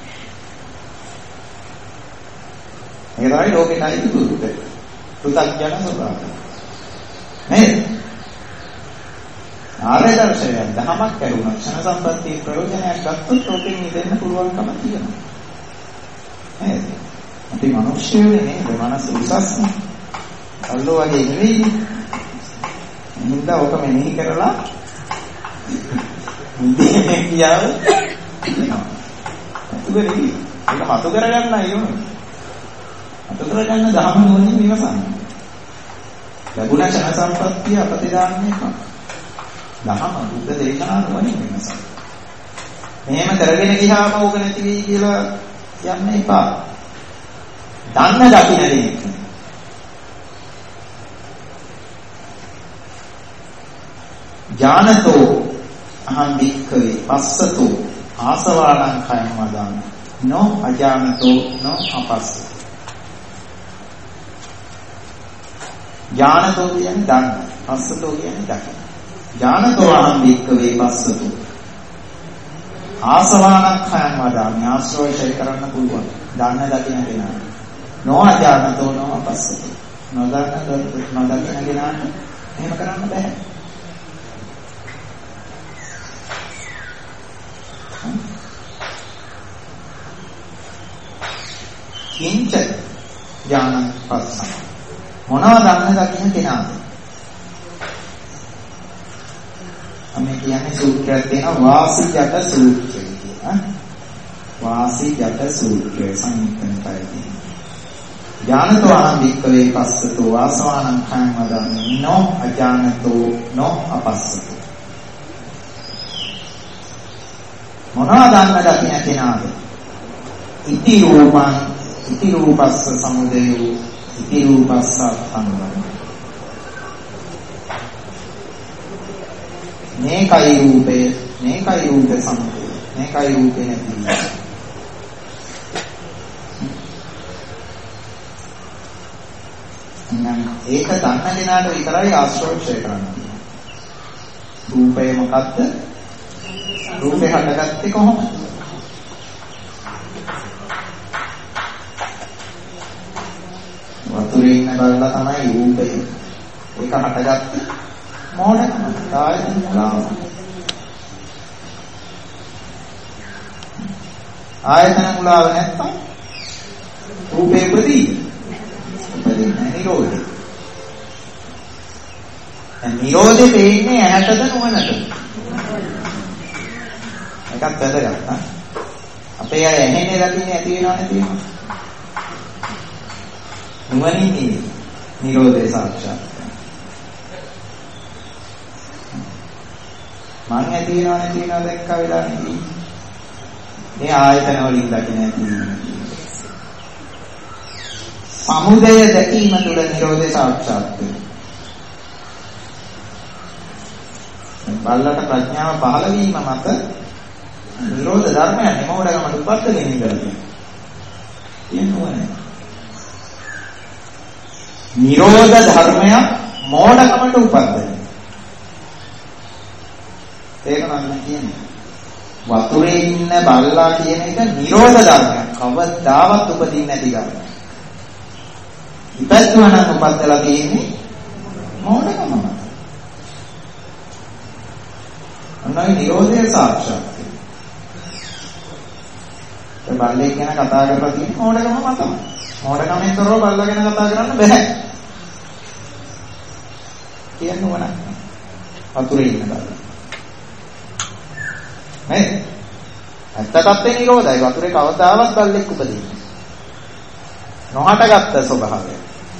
ඒක තමයි ලෝකේ නැති පුරුද්ද. පෘථග්ජන ස්වභාවය. නේද? ආර්ය දර්ශනය දහමක් කරුණා ක්ෂණ සම්පත්තියේ ප්‍රයෝජනයක් ගත්තොත් ලෝකෙන් මිදෙන්න පුළුවන්කම තියෙනවා. නේද? අපි මිනිස්සුනේ නේද? මනස උසස්නේ. අල්ලෝ වගේ නෙවෙයි. මුන්ද ඔක මෙනෙහි කරලා මුදේ කියාව අතුගරි ඒක මතු කරගන්න අයියෝ මතු කරගන්න දහම නෝනින් විමසන්න ලැබුණ ක්ෂණ සම්පත්තිය අපතේ දාන්නේ නැහැ දහම බුද්ධ දේශනා නෝනින් විමසන්න මෙහෙම කරගෙන ගියාම ඕක නැති වෙයි කියලා යන්න එපා දන්න දකින්න දෙන්නේ ඥානතෝ අහං වික්ඛවේ පස්සතෝ ආසවාණං khයං වදාන නෝ අඥානතෝ නෝ අපස්සතෝ ඥානතෝ කියන්නේ දන්න පස්සතෝ කියන්නේ දකින ඥානතෝ අහං වික්ඛවේ පස්සතෝ ආසවාණං khයං වදාන ආශ්‍රය ඡය කරන්න පුළුවන් දන්න දකින කෙනා නෝ අඥානතෝ නෝ අපස්සතෝ නොදකින කෙනාට එහෙම කරන්න බෑ කිංච ඥානං පස්සන මොනවා දන්න දකින්න කෙනාද? අපි කියන්නේ සූත්‍රයක් තියෙනවා වාසි ජට සූත්‍රය කියලා. වාසි ජට සූත්‍රය සංයුක්තයි. ඥානතෝ අහං වික්ඛවේ පස්සතෝ වාසවානං khයං වදාමි නෝ අඥානතෝ නෝ අපස්සතෝ මොනවා දන්න දකින්න කෙනාද? ඉති රූපං ඉති රූපස්ස සමුදයෝ ඉති රූපස්ස සංවරං මේකයි රූපේ මේකයි රූප සමුදය මේකයි රූපේ නැති ඒක දන්න කෙනාට විතරයි ආශ්‍රෝක්ෂය කරන්න තියෙන්නේ. රූපය මොකද්ද? රූපේ හටගත්තේ කොහොමද? වතුරේ ඉන්න බලලා තමයි රූපය. ඒක හටගත්තේ මොඩකම. ආයතන මුලාව. ආයතන මුලාව නැත්තම් රූපේ උපදී. නිරෝධය. නිරෝධේ වෙන්නේ ඇහැටද නුවණටද? එකක් වැදගත්. අපේ අය ඇහෙන්නේ දකින්නේ ඇති වෙනව නැති වෙනව. නුවණින් නෙවෙයි. නිරෝධය සාක්ෂාත්. මං ඇති වෙනව නැති වෙනව දැක්ක වෙලාවේදී මේ ආයතන වලින් දකින්න ඇති. සමුදය දැකීම තුළ නිරෝධය සාක්ෂාත් වෙනවා. බල්ලට ප්‍රඥාව පහළ වීම මත නිරෝධ ධර්මයන් මොඩකමට උපද්දගෙන ඉඳලා තියෙනවා. නිරෝධ ධර්මය මොඩකමට උපද්දගෙන. තේරුණාද කියන්නේ? වතුරේ ඉන්න බල්ලා කියන එක නිරෝධ ධර්මයක්. කවදාවත් උපදින්නේ නැති ධර්මයක්. ඉපැත්තුවන උපද්දලා තියෙන්නේ මොඩකම මත. අන්නයි නිරෝධය සාක්ෂාත්. ඒ බල්ලේ ගැන කතා කරලා තියෙන්නේ මොඩකම මතම. මොඩකමෙන් තොරව බල්ලා ගැන කතා කරන්න බෑ. කියන්නේ වුණා. වතුරේ ඉන්න බල්ලා. නේද? ඇත්තටත් නිරෝධයි. වතුරේ කවදාවත් බල්ලෙක් උපදින්නේ නොහටගත්ත ස්වභාවය.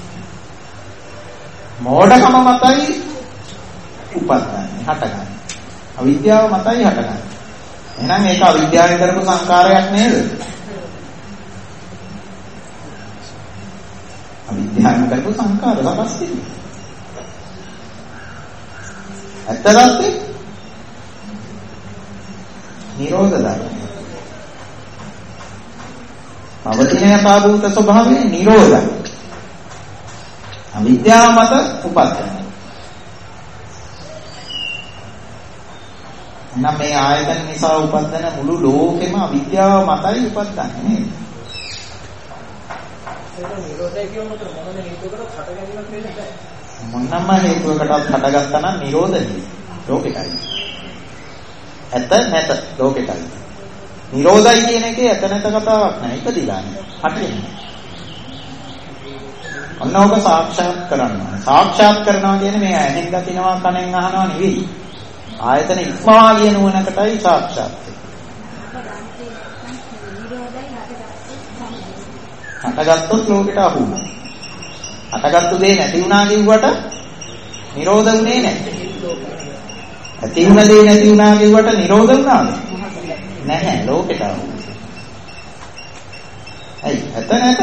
මෝඩකම මතයි උපදින්නේ හටගන්නේ. අවිද්‍යාව මතයි හටගන්නේ. එහෙනම් ඒක අවිද්‍යාවෙන් කරපු සංකාරයක් නේද? අවිද්‍යාවෙන් කරපු සංකාර සමස්තයි. ඇත්තටත් නිරෝධ ධර්මය. පවතින යථාභූත ස්වභාවය නිරෝධයි. අවිද්‍යාව මත උපදින. නම් මේ ආයතන නිසා උපදින මුළු ලෝකෙම අවිද්‍යාව මතයි උපදින්නේ නේද? ඒක නිරෝධය කියනකොට මොන හේතුවකට හටගැනීමක් වෙන්නේ නැහැ. මොනම හේතුවකටවත් හටගත්තා නම් නිරෝධයි. ලෝකෙටයි. ඇත නැත ලෝකෙටයි. නිරෝධයි කියන එකේ ඇත නැත කතාවක් නෑ. ඉපදිලා නෑ. හටෙන්නේ. ඔන්නෝක සාක්ෂාත් කරනවා. සාක්ෂාත් කරනවා කියන්නේ මේ ඇහෙන් දකින්නවා කනෙන් අහනවා නෙවෙයි. ආයතන ඉක්මවා කියන නුවණකටයි සාක්ෂාත් වෙන්නේ. හටගත්තොත් ලෝකෙට අහු වෙනවා. හටගත්තු දේ නැති වුණා කිව්වට නිරෝධ වුණේ නැහැ. ඇති වුණ දේ නැති වුණා කිව්වට නිරෝධ වුණාද? නැහැ ලෝකෙට අහු. ඇයි? ඇත නැත.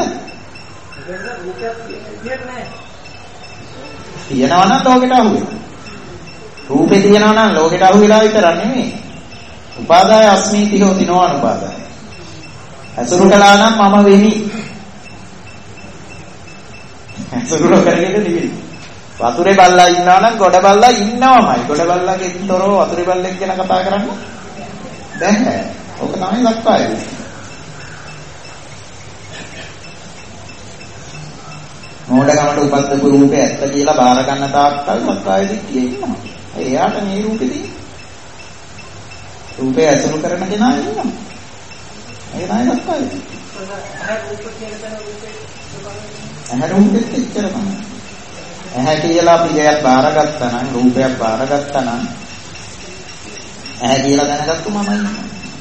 තියනවා නම් ලෝකෙට අහු වෙනවා. රූපේ තියනවා නම් ලෝකෙට අහු වෙලා විතරක් නෙමෙයි. උපාදාය අස්මීති හෝති නොඅනුපාදාය. අසුරු කළා නම් මම වෙමි. අසුරු කරගෙන නෙමෙයි. වතුරේ බල්ලා ඉන්නවා නම් ගොඩ බල්ලා ඉන්නවමයි. ගොඩ බල්ලාගේ තොරව වතුරේ බල්ලෙක් ගැන කතා කරන්න බැහැ. ඕක තමයි ලක්කාය. මොඩකමට උපද්දපු රූපේ ඇත්ත කියලා බාර ගන්න තාක්කල් ලක්කාය දික්කියේ ඉන්නවා. එයාට මේ රූපේ තියෙන රූපේ අසුරු කරන කෙනා ඉන්නවා. ඒ තමයි ලක්කාය. ඇහැ රූපෙත් එච්චර තමයි. ඇහැ කියලා අපි දෙයක් බාරගත්තා නම් රූපයක් බාරගත්තා නම් ඇහැ කියලා දැනගත්තු මමයි ඉන්නවා.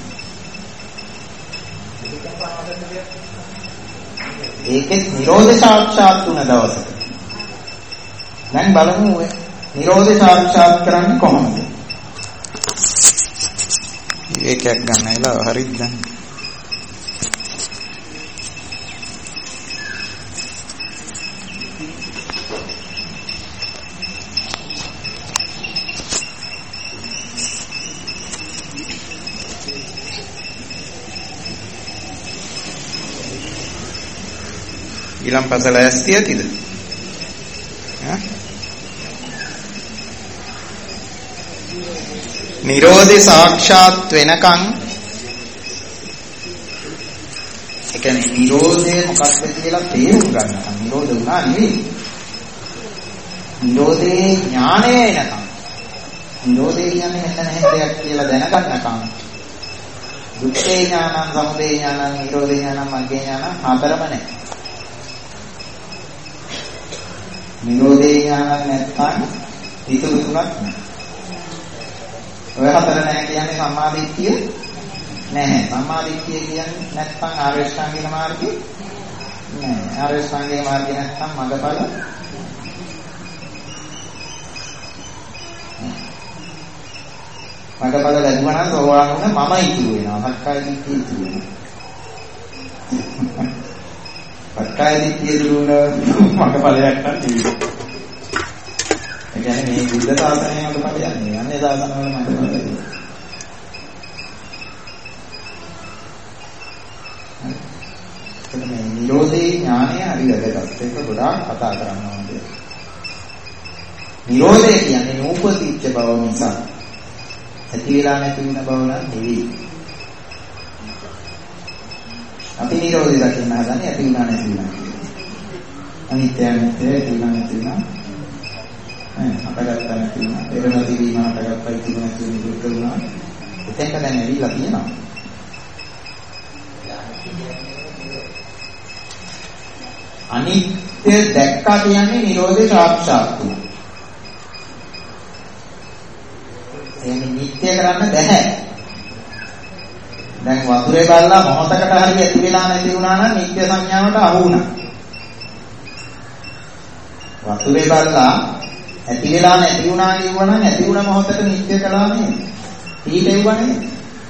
ඒකෙත් නිරෝධ සාක්ෂාත් වුණ දවසක. දැන් බලමු නිරෝධ සාක්ෂාත් කරන්නේ කොහොමද? ඒකක් ගන්නයිලා හරිද දැන්? ඊළඟ පසල ඇස්ති ඇතිද? නිරෝධය සාක්ෂාත් වෙනකන් ඒ කියන්නේ නිරෝධය මොකක්ද කියලා තේරුම් ගන්න. නිරෝධ වුණා නෙවෙයි. නිරෝධේ ඥානය එනකන්. නිරෝධය කියන්නේ මෙතන හැම දෙයක් කියලා දැනගන්නකම්. දුක්ඛේ ඥානං, සමුදය ඥානං, නිරෝධේ ඥානං, මග්ගේ ඥානං හතරම නැහැ. නිරෝධේ ඥානං නැත්නම් ඊට දුක්ඛක් නැහැ. ඔය හතර නැහැ කියන්නේ සම්මාදිට්ඨිය නැහැ. සම්මාදිට්ඨිය කියන්නේ නැත්නම් ආර්ය ශ්‍රාංගික මාර්ගය නැහැ. ආර්ය ශ්‍රාංගික මාර්ගය නැත්නම් මඟඵල මඟඵල ලැබුණා නම් සෝවාන් වුණ මම ඉතුරු වෙනවා. සක්කාය දිට්ඨිය ඉතුරු වෙනවා. සක්කාය දිට්ඨිය දුරුන මඟඵලයක් නැහැ. ඒ කියන්නේ මේ බුද්ධ ශාසනයේ මඟඵලයක් නෙවෙයි. අන්නේ ශාසන වල මඟඵලයක්. මේ නිරෝධේ ඥානය හරි වැදගත්. ඒක ගොඩාක් කතා කරන්න ඕනේ. නිරෝධය කියන්නේ නූපදිච්ච බව නිසා ඇති වෙලා නැති වෙන බව නෙවෙයි. අපි නිරෝධය දකින්න හදන්නේ ඇති වුණා නැති වුණා කියලා. අනිත්‍ය අනිත්‍ය ඇති වුණා නැති වුණා. අපගත්තා නැති වුණා. පෙරණ දිවීම අපගත්තා ඉති නැති වුණා. එතෙන්ට දැන් ඇවිල්ලා තියෙනවා. අනිත්‍ය දැක්කා කියන්නේ නිරෝධය සාක්ෂාත් වුණා. එන්නේ නිත්‍ය කරන්න බෑ. දැන් වතුරේ බලලා මොහොතකට හරි ඇති වෙලා නැති වුණා නම් නිත්‍ය සංඥාවට අහු වුණා. වතුරේ බලලා ඇති වෙලා නැති වුණා කියවනම් ඇති වුණ මොහොතට නිත්‍ය කළා නෙමෙයි. ඊටෙව්වා නෙමෙයි.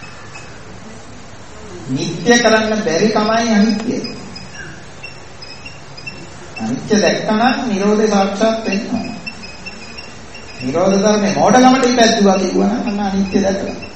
නිත්‍ය කරන්න බැරි තමයි අනිත්‍ය. අනිත්‍ය දැක්කම නිරෝධය සාක්ෂාත් වෙනවා. නිරෝධ ධර්මේ මොඩගමට ඉපැද්දුවා කියවනම් අන්න අනිත්‍ය දැකලා.